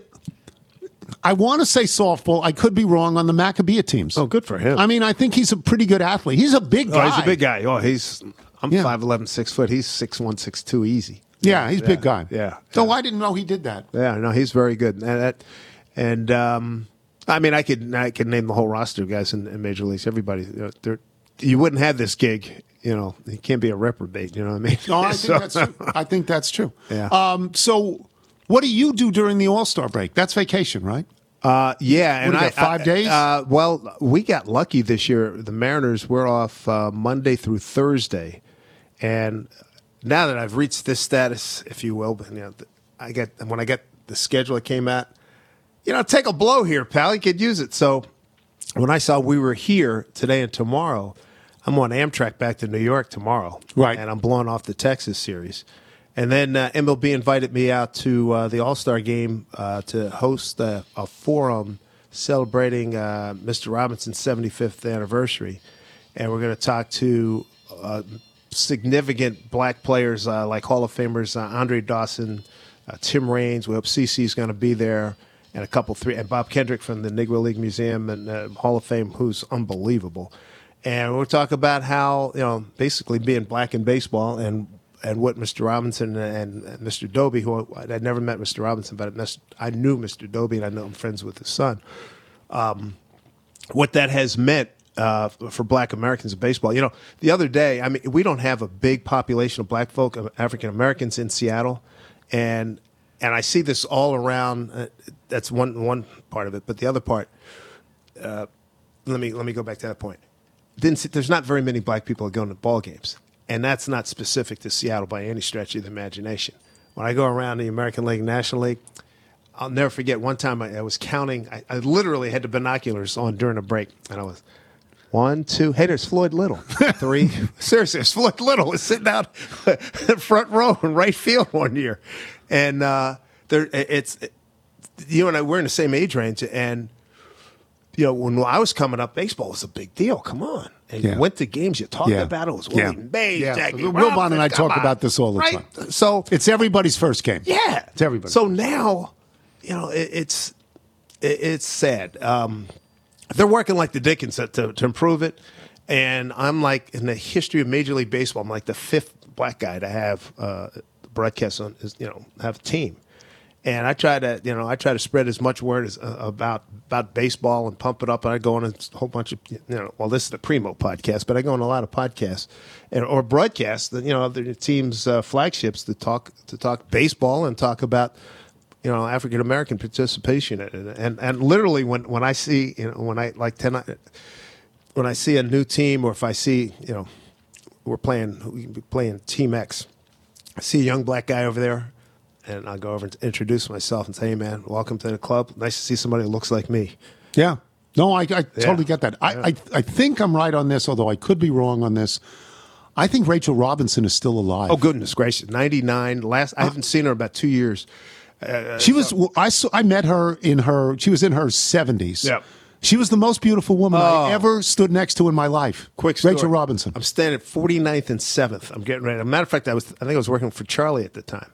I want to say softball. I could be wrong on the Maccabea teams. Oh, good for him. I mean, I think he's a pretty good athlete. He's a big guy. Oh, he's a big guy. Oh, I'm 5'11", 6 foot. He's 6'1", 6'2", easy. Yeah, he's a big guy. Yeah. So I didn't know he did that. Yeah, no, he's very good. And I mean, I could name the whole roster of guys in Major Leagues. Everybody, you wouldn't have this gig. You can't be a reprobate. You know what I mean? No, I think that's true. I think that's true. Yeah. So what do you do during the All-Star break? That's vacation, right? Yeah, and 5 days. Well, we got lucky this year. The Mariners were off Monday through Thursday, and now that I've reached this status, if you will, when I get the schedule that came out, take a blow here, pal. You could use it. So when I saw we were here today and tomorrow, I'm on Amtrak back to New York tomorrow, right? And I'm blowing off the Texas series. And then MLB invited me out to the All-Star Game to host a forum celebrating Mr. Robinson's 75th anniversary. And we're going to talk to significant black players like Hall of Famers Andre Dawson, Tim Raines. We hope CeCe's going to be there, and and Bob Kendrick from the Negro League Museum and Hall of Fame, who's unbelievable. And we'll talk about how, basically being black in baseball and what Mr. Robinson and Mr. Doby, who I'd never met Mr. Robinson, but I knew Mr. Doby, and I know I'm friends with his son, what that has meant for black Americans in baseball. The other day, we don't have a big population of black folk, African Americans in Seattle, and I see this all around. That's one part of it, but the other part, let me go back to that point. There's not very many black people going to ball games, and that's not specific to Seattle by any stretch of the imagination. When I go around the American League, National League, I'll never forget one time I was counting. I literally had the binoculars on during a break, and I was 1, 2. Hey, there's Floyd Little. 3. Seriously, there's Floyd Little was sitting out the front row in right field one year, and you and I we're in the same age range, and when I was coming up, baseball was a big deal. Come on. And you went to games, you talked about it. It was Willie Mays, Jackie Wilbon and I talk about this all the time. So it's everybody's first game. Yeah. It's everybody. So now, it's sad. They're working like the Dickens to improve it. And I'm like, in the history of Major League Baseball, I'm like the 5th black guy to have broadcast on, have a team. And I try to spread as much word as about baseball and pump it up. And I go on a whole bunch of, this is the Primo podcast, but I go on a lot of podcasts or broadcasts that, other teams' flagships to talk baseball and talk about, African American participation in it. And literally when I see, when I see a new team, or if I see, we're playing Team X, I see a young black guy over there. And I'll go over and introduce myself and say, hey, man, welcome to the club. Nice to see somebody who looks like me. Yeah. No, I totally get that. I think I'm right on this, although I could be wrong on this. I think Rachel Robinson is still alive. Oh, goodness gracious. 99. I haven't seen her in about 2 years. I met her she was in her 70s. Yeah. She was the most beautiful woman I ever stood next to in my life. Quick story. Rachel Robinson. I'm standing at 49th and 7th. I'm getting ready. As a matter of fact, I think I was working for Charlie at the time.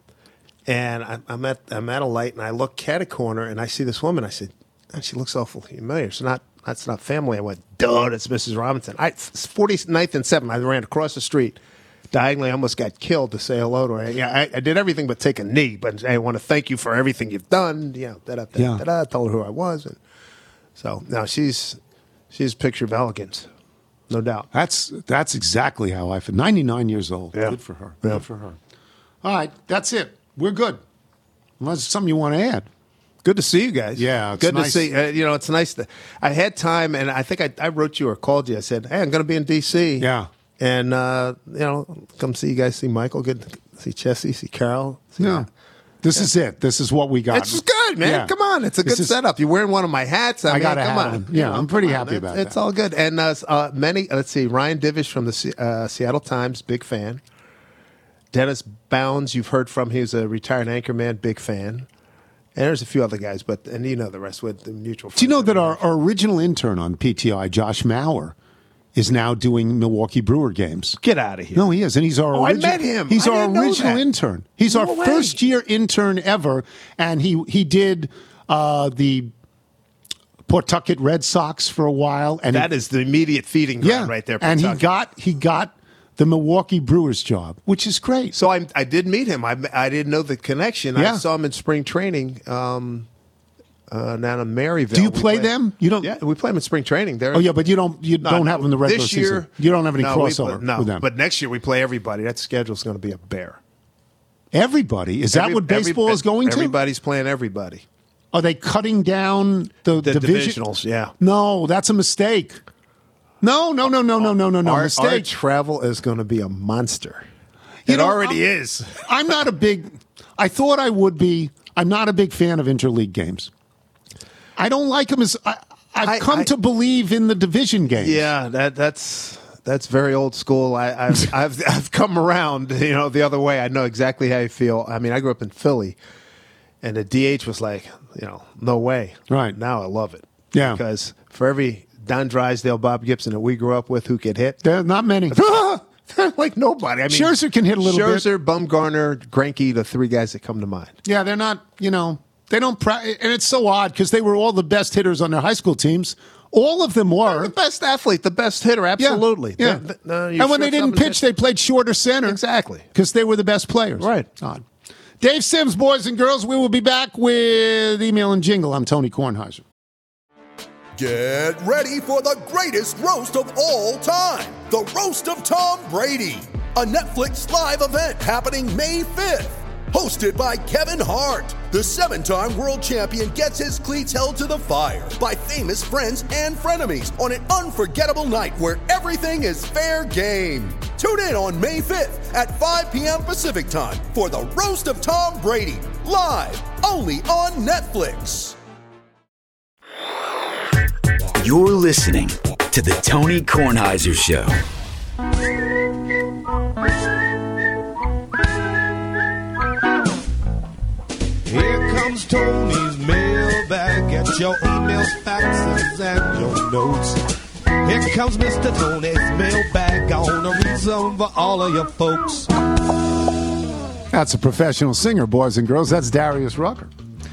And I'm at a light, and I look cat a corner, and I see this woman. I said, she looks awful familiar. That's not family. I went, duh, that's Mrs. Robinson. It's 49th and 7th. I ran across the street. Diagonally, I almost got killed to say hello to her. Yeah, I did everything but take a knee, but I want to thank you for everything you've done. I told her who I was. And so now she's a picture of elegance, no doubt. That's exactly how I feel. 99 years old. Yeah. Good for her. Yeah. Good for her. All right, that's it. We're good. Unless there's something you want to add. Good to see you guys. Yeah, it's good nice. to see. It's nice that I had time, and I think I wrote you or called you. I said, "Hey, I'm going to be in D.C." Yeah, and come see you guys. See Michael. Good to see Chessie. See Carol. This is it. This is what we got. It's good, man. Yeah. Come on, it's a good setup. You're wearing one of my hats. I got a come hat on. on. Yeah, I'm pretty happy about that. It's all good. And let's see, Ryan Divish from the Seattle Times, big fan. Dennis Bounds, you've heard from. He's a retired anchorman, big fan. And there's a few other guys, and you know the rest with the mutual friends. Do you know that our original intern on PTI, Josh Maurer, is now doing Milwaukee Brewer games? Get out of here. No, he is. And he's our I met him. He's I our didn't know original that. intern. He's our first-year intern ever, and he did the Pawtucket Red Sox for a while. And that is the immediate feeding ground right there. And Pawtucket. he got the Milwaukee Brewers job, which is great. So I did meet him. I didn't know the connection. Yeah. I saw him in spring training down in Maryville. Do you play them? You don't. Yeah, we play them in spring training. Oh yeah, but you don't have them in the regular this year, season. You don't have any crossover with them. But next year we play everybody. That schedule's going to be a bear. Everybody? Is that what baseball is going to? Everybody's playing everybody. Are they cutting down the division? Divisionals? Yeah. No, that's a mistake. No. Our Mistake. travel is going to be a monster. It already is. I'm not a big. I thought I would be. I'm not a big fan of interleague games. I don't like them as. I've come to believe in the division games. Yeah, that's very old school. I've come around. The other way. I know exactly how you feel. I mean, I grew up in Philly, and the DH was like, no way. Right now, I love it. Yeah, because for every Don Drysdale, Bob Gibson that we grew up with who could hit, there are not many. like nobody. I mean, Scherzer can hit a little bit. Scherzer, Bumgarner, Greinke, the three guys that come to mind. Yeah, they're not, they don't, and it's so odd because they were all the best hitters on their high school teams. All of them were. The best athlete, the best hitter, absolutely. Yeah. And when they didn't pitch, they played shorter center. Exactly. Because they were the best players. Right. Odd. Dave Sims, boys and girls, we will be back with Email and Jingle. I'm Tony Kornheiser. Get ready for the greatest roast of all time, the Roast of Tom Brady, a Netflix live event happening May 5th. Hosted by Kevin Hart, the 7-time world champion gets his cleats held to the fire by famous friends and frenemies on an unforgettable night where everything is fair game. Tune in on May 5th at 5 p.m. Pacific time for the Roast of Tom Brady, live only on Netflix. You're listening to the Tony Kornheiser Show. Here comes Tony's mailbag. Get your emails, faxes, and your notes. Here comes Mr. Tony's mailbag. Gonna read some for all of your folks. That's a professional singer, boys and girls. That's Darius Rucker.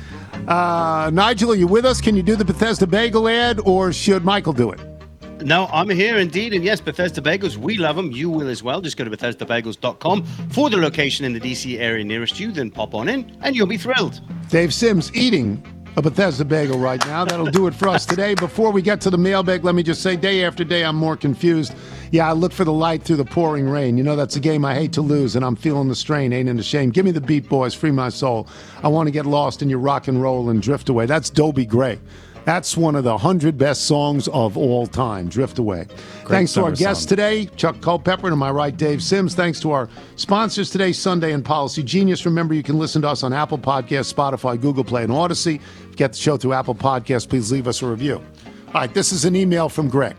Nigel, are you with us? Can you do the Bethesda Bagel ad, or should Michael do it? No, I'm here indeed. And yes, Bethesda Bagels, we love them. You will as well. Just go to BethesdaBagels.com for the location in the DC area nearest you. Then pop on in and you'll be thrilled. Dave Sims eating a Bethesda Bagel right now. That'll do it for us today. Before we get to the mailbag, let me just say, day after day, I'm more confused. Yeah, I look for the light through the pouring rain. That's a game I hate to lose, and I'm feeling the strain. Ain't it a shame? Give me the beat, boys. Free my soul. I want to get lost in your rock and roll and drift away. That's Dobie Gray. That's one of the 100 best songs of all time, Drift Away. Thanks to our guests today, Chuck Culpepper, and to my right, Dave Sims. Thanks to our sponsors today, Sunday and Policy Genius. Remember, you can listen to us on Apple Podcasts, Spotify, Google Play, and Odyssey. If you get the show through Apple Podcasts, please leave us a review. All right, this is an email from Greg.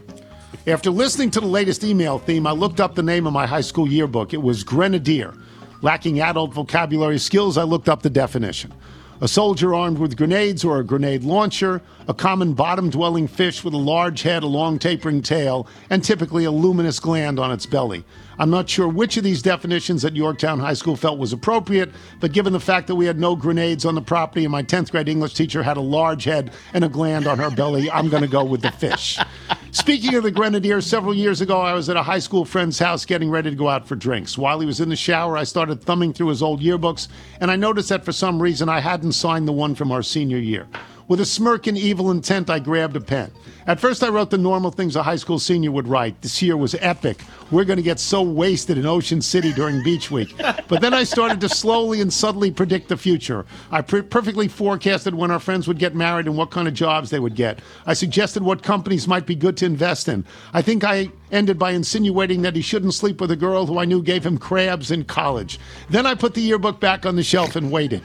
After listening to the latest email theme, I looked up the name of my high school yearbook. It was Grenadier. Lacking adult vocabulary skills, I looked up the definition. A soldier armed with grenades or a grenade launcher, a common bottom-dwelling fish with a large head, a long tapering tail, and typically a luminous gland on its belly. I'm not sure which of these definitions at Yorktown High School felt was appropriate, but given the fact that we had no grenades on the property and my 10th grade English teacher had a large head and a gland on her belly, I'm going to go with the fish. Speaking of the Grenadier, several years ago, I was at a high school friend's house getting ready to go out for drinks. While he was in the shower, I started thumbing through his old yearbooks, and I noticed that for some reason I hadn't signed the one from our senior year. With a smirk and evil intent, I grabbed a pen. At first, I wrote the normal things a high school senior would write. This year was epic. We're going to get so wasted in Ocean City during Beach Week. But then I started to slowly and subtly predict the future. I perfectly forecasted when our friends would get married and what kind of jobs they would get. I suggested what companies might be good to invest in. I think I ended by insinuating that he shouldn't sleep with a girl who I knew gave him crabs in college. Then I put the yearbook back on the shelf and waited.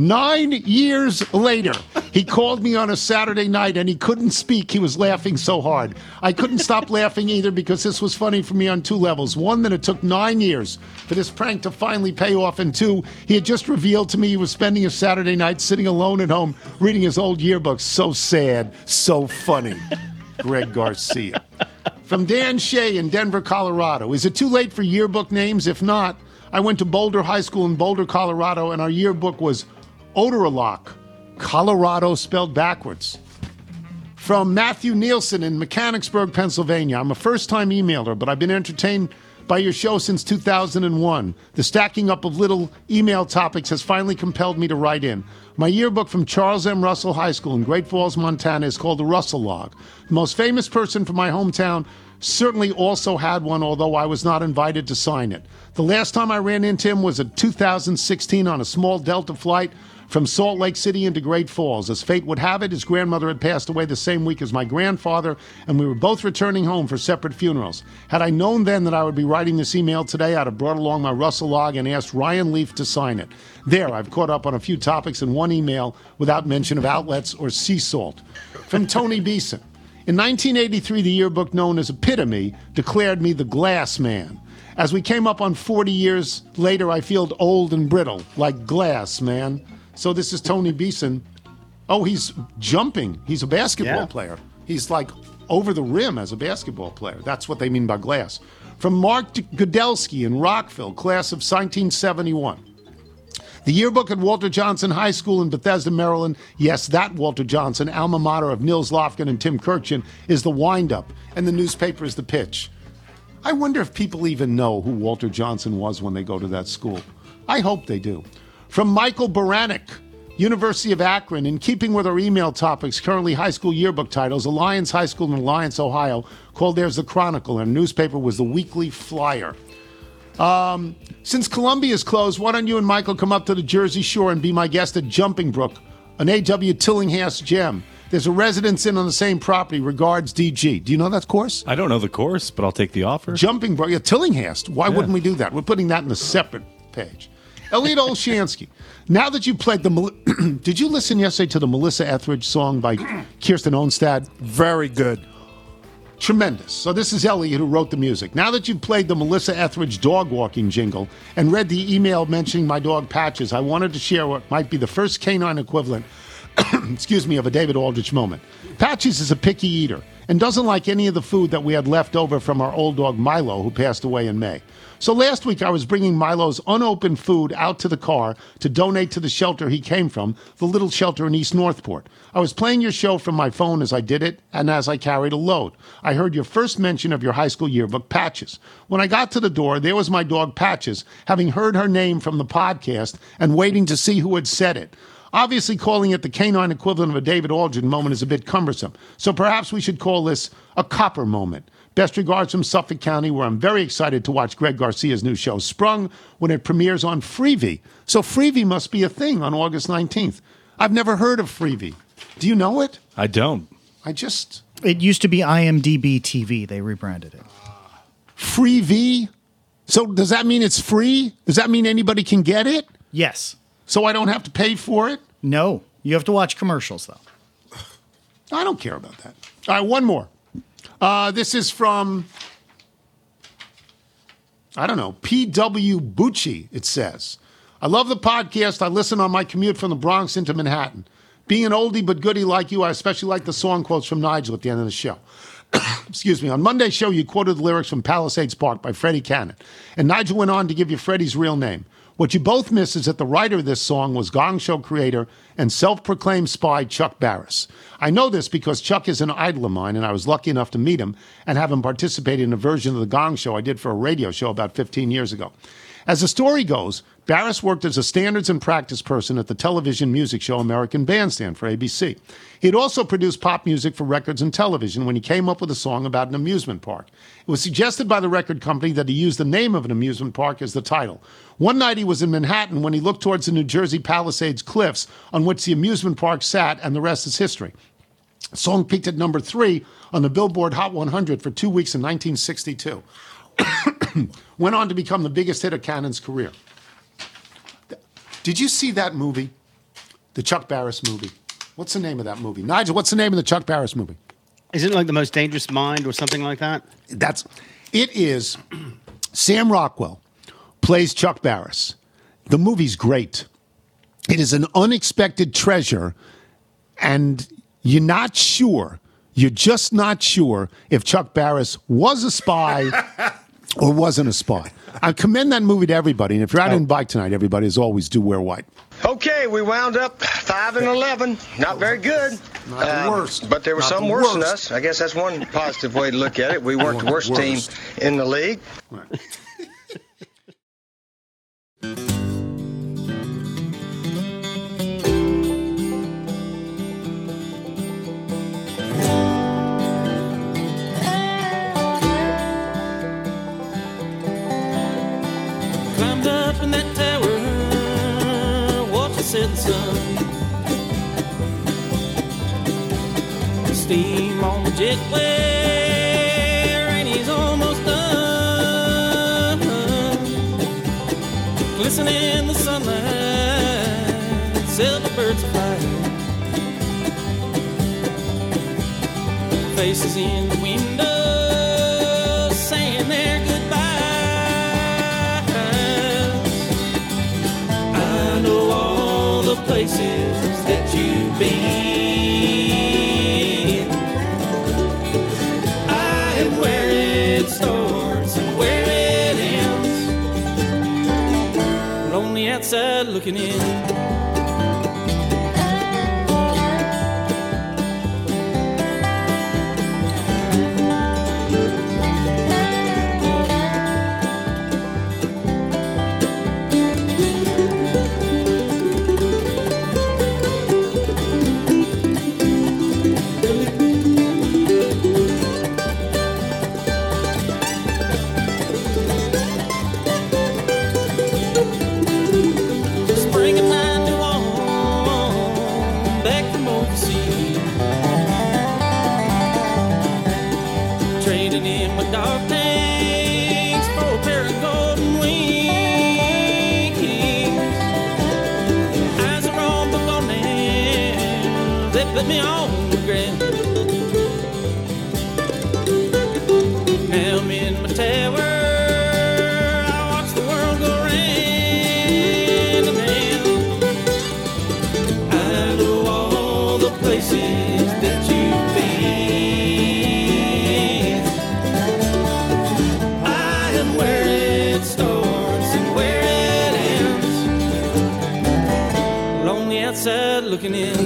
9 years later, he called me on a Saturday night and he couldn't speak. He was laughing so hard. I couldn't stop laughing either because this was funny for me on two levels. One, that it took 9 years for this prank to finally pay off. And two, he had just revealed to me he was spending a Saturday night sitting alone at home reading his old yearbooks. So sad, so funny. Greg Garcia. From Dan Shea in Denver, Colorado. Is it too late for yearbook names? If not, I went to Boulder High School in Boulder, Colorado, and our yearbook was Odorolock, Colorado spelled backwards. From Matthew Nielsen in Mechanicsburg, Pennsylvania. I'm a first-time emailer, but I've been entertained by your show since 2001. The stacking up of little email topics has finally compelled me to write in. My yearbook from Charles M. Russell High School in Great Falls, Montana is called the Russell Log. The most famous person from my hometown certainly also had one, although I was not invited to sign it. The last time I ran into him was in 2016 on a small Delta flight from Salt Lake City into Great Falls. As fate would have it, his grandmother had passed away the same week as my grandfather, and we were both returning home for separate funerals. Had I known then that I would be writing this email today, I'd have brought along my Russell Log and asked Ryan Leaf to sign it. There, I've caught up on a few topics in one email without mention of outlets or sea salt. From Tony Beeson. In 1983, the yearbook known as Epitome declared me the glass man. As we came up on 40 years later, I feel old and brittle, like glass, man. So this is Tony Beeson. Oh, he's jumping. He's a basketball player. He's like over the rim as a basketball player. That's what they mean by glass. From Mark Godelski in Rockville, class of 1971. The yearbook at Walter Johnson High School in Bethesda, Maryland, yes, that Walter Johnson, alma mater of Nils Lofgren and Tim Kurkjian, is the wind-up, and the newspaper is the pitch. I wonder if people even know who Walter Johnson was when they go to that school. I hope they do. From Michael Baranek, University of Akron, in keeping with our email topics, currently high school yearbook titles, Alliance High School in Alliance, Ohio, called theirs the Chronicle, and the newspaper was the Weekly Flyer. Since Columbia is closed, why don't you and Michael come up to the Jersey Shore and be my guest at Jumping Brook, an A.W. Tillinghast gem. There's a residence inn on the same property. Regards, DG. Do you know that course? I don't know the course, but I'll take the offer. Jumping Brook, yeah, Tillinghast. Why wouldn't we do that? We're putting that in a separate page. Elliot Olshansky. Now that you played did you listen yesterday to the Melissa Etheridge song by Kirsten Onstad? Very good. Tremendous. So this is Elliot who wrote the music. Now that you've played the Melissa Etheridge dog walking jingle and read the email mentioning my dog Patches, I wanted to share what might be the first canine equivalent, of a David Aldrich moment. Patches is a picky eater and doesn't like any of the food that we had left over from our old dog Milo, who passed away in May. So last week I was bringing Milo's unopened food out to the car to donate to the shelter he came from, the little shelter in East Northport. I was playing your show from my phone as I did it and as I carried a load. I heard your first mention of your high school yearbook, Patches. When I got to the door, there was my dog Patches, having heard her name from the podcast and waiting to see who had said it. Obviously, calling it the canine equivalent of a David Aldrin moment is a bit cumbersome, so perhaps we should call this a copper moment. Best regards from Suffolk County, where I'm very excited to watch Greg Garcia's new show, Sprung, when it premieres on Freevee. So Freevee must be a thing on August 19th. I've never heard of Freevee. Do you know it? I don't. It used to be IMDb TV. They rebranded it. Freevee? So does that mean it's free? Does that mean anybody can get it? Yes. So I don't have to pay for it? No. You have to watch commercials, though. I don't care about that. All right, one more. This is from, P.W. Bucci, it says. I love the podcast. I listen on my commute from the Bronx into Manhattan. Being an oldie but goodie like you, I especially like the song quotes from Nigel at the end of the show. Excuse me. On Monday's show, you quoted the lyrics from Palisades Park by Freddie Cannon. And Nigel went on to give you Freddie's real name. What you both miss is that the writer of this song was Gong Show creator and self-proclaimed spy Chuck Barris. I know this because Chuck is an idol of mine, and I was lucky enough to meet him and have him participate in a version of the Gong Show I did for a radio show about 15 years ago. As the story goes, Barris worked as a standards and practice person at the television music show American Bandstand for ABC. He had also produced pop music for records and television when he came up with a song about an amusement park. It was suggested by the record company that he use the name of an amusement park as the title. One night he was in Manhattan when he looked towards the New Jersey Palisades cliffs on which the amusement park sat, and the rest is history. The song peaked at number 3 on the Billboard Hot 100 for 2 weeks in 1962. Went on to become the biggest hit of Cannon's career. Did you see that movie? The Chuck Barris movie. What's the name of that movie? Nigel, what's the name of the Chuck Barris movie? Isn't it like The Most Dangerous Mind or something like that? It is. Sam Rockwell plays Chuck Barris. The movie's great. It is an unexpected treasure, and you're just not sure if Chuck Barris was a spy or wasn't a spy. I commend that movie to everybody, and if you're out on bike tonight, everybody, as always, do wear white. Okay, we wound up 5-11. Not very good. Not the worst. But there were Not some the worse than worst. us. I guess that's one positive way to look at it. We weren't the worst team in the league. Right. Climbed up in that tower, watched the setting sun. Steam on the jetway, and he's almost done. Glisten in the sunlight, silver birds flying. Faces in the window, saying their goodbyes. I know all the places that you've been. I am where it starts and where looking in. Spring of '91, back from overseas, trading in my dark tanks for a pair of golden wings. Eyes are on the nails, they put me on the ground. Now I'm in my tower. Places that you've been, I am where it starts and where it ends. Lonely outside looking in.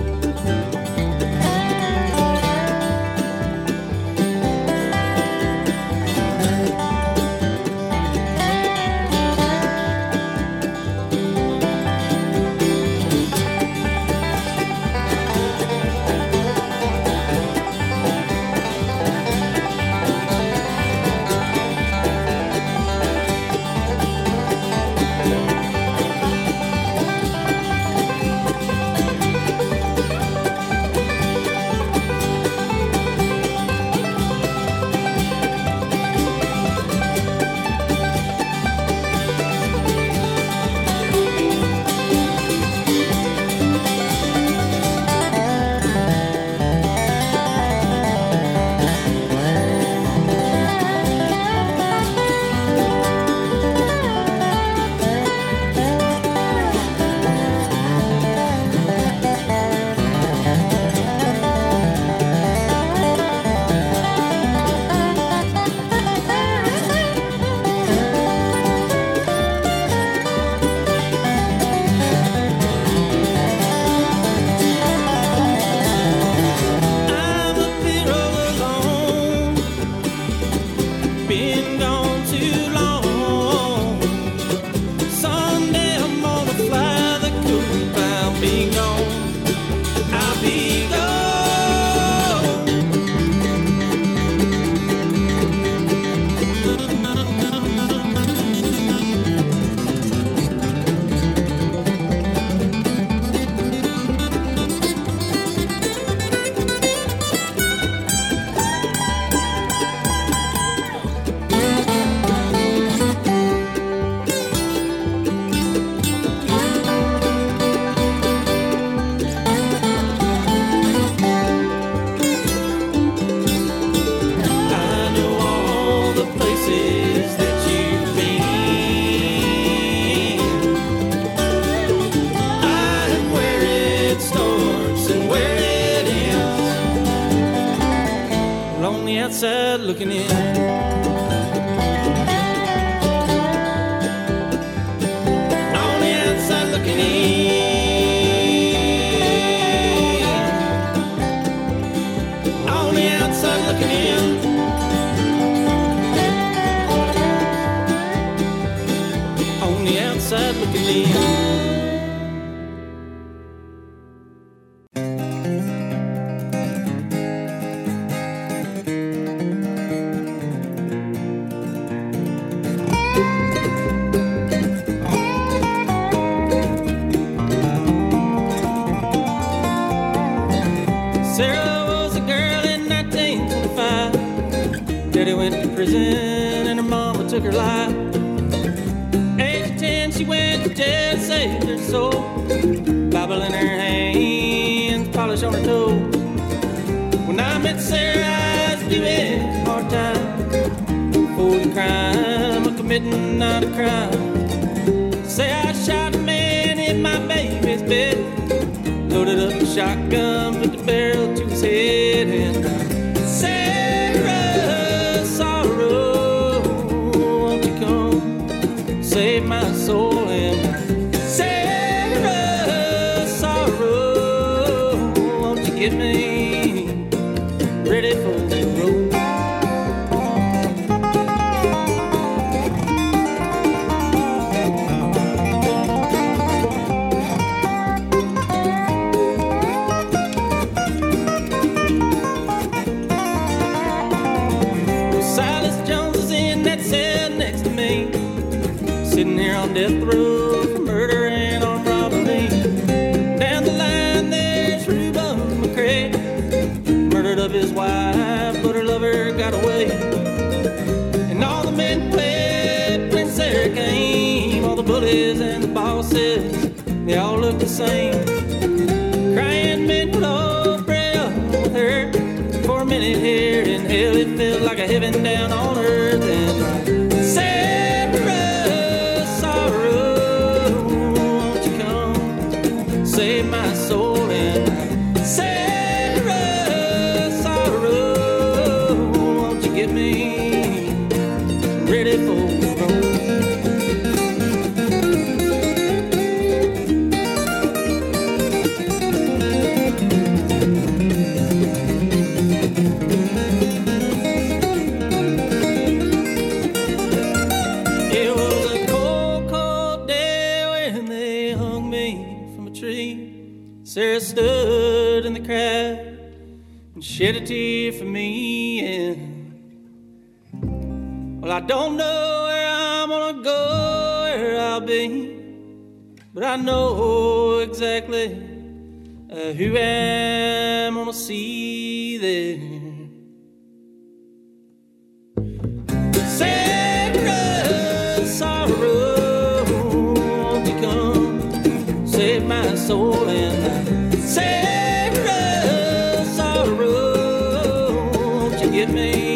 Outside looking in. On the outside looking in. On the outside looking in. On the outside looking in. Prison and her mama took her life. Age of 10, she went to jail to save her soul. Bible in her hands, polish on her toes. When I met Sarah, I was doing hard time for the crime of committing not a crime. Say I shot a man in my baby's bed, loaded up the shotgun, put the barrel to his head, and Sarah, sorrow, won't you come save my soul and save death row for murder and armed robbery. Down the line there's Reuben McCrae, murdered of his wife, but her lover got away. And all the men who played Prince Sarah came, all the bullies and the bosses, they all look the same. Crying men would all pray up with her for a minute here in hell. It felt like a heaven down on earth. And Sarah, sorrow, won't you come save my soul? And Sarah, sorrow, won't you get me ready for the road? It was a cold, cold day when they hung me from a tree. Sarah stood in the crowd and shed a tear for me. And well, I don't know where I'm gonna go, where I'll be, but I know exactly who I'm gonna see there. Sarah, sorrow, won't you come save my soul? And Sarah, sorrow, won't you get me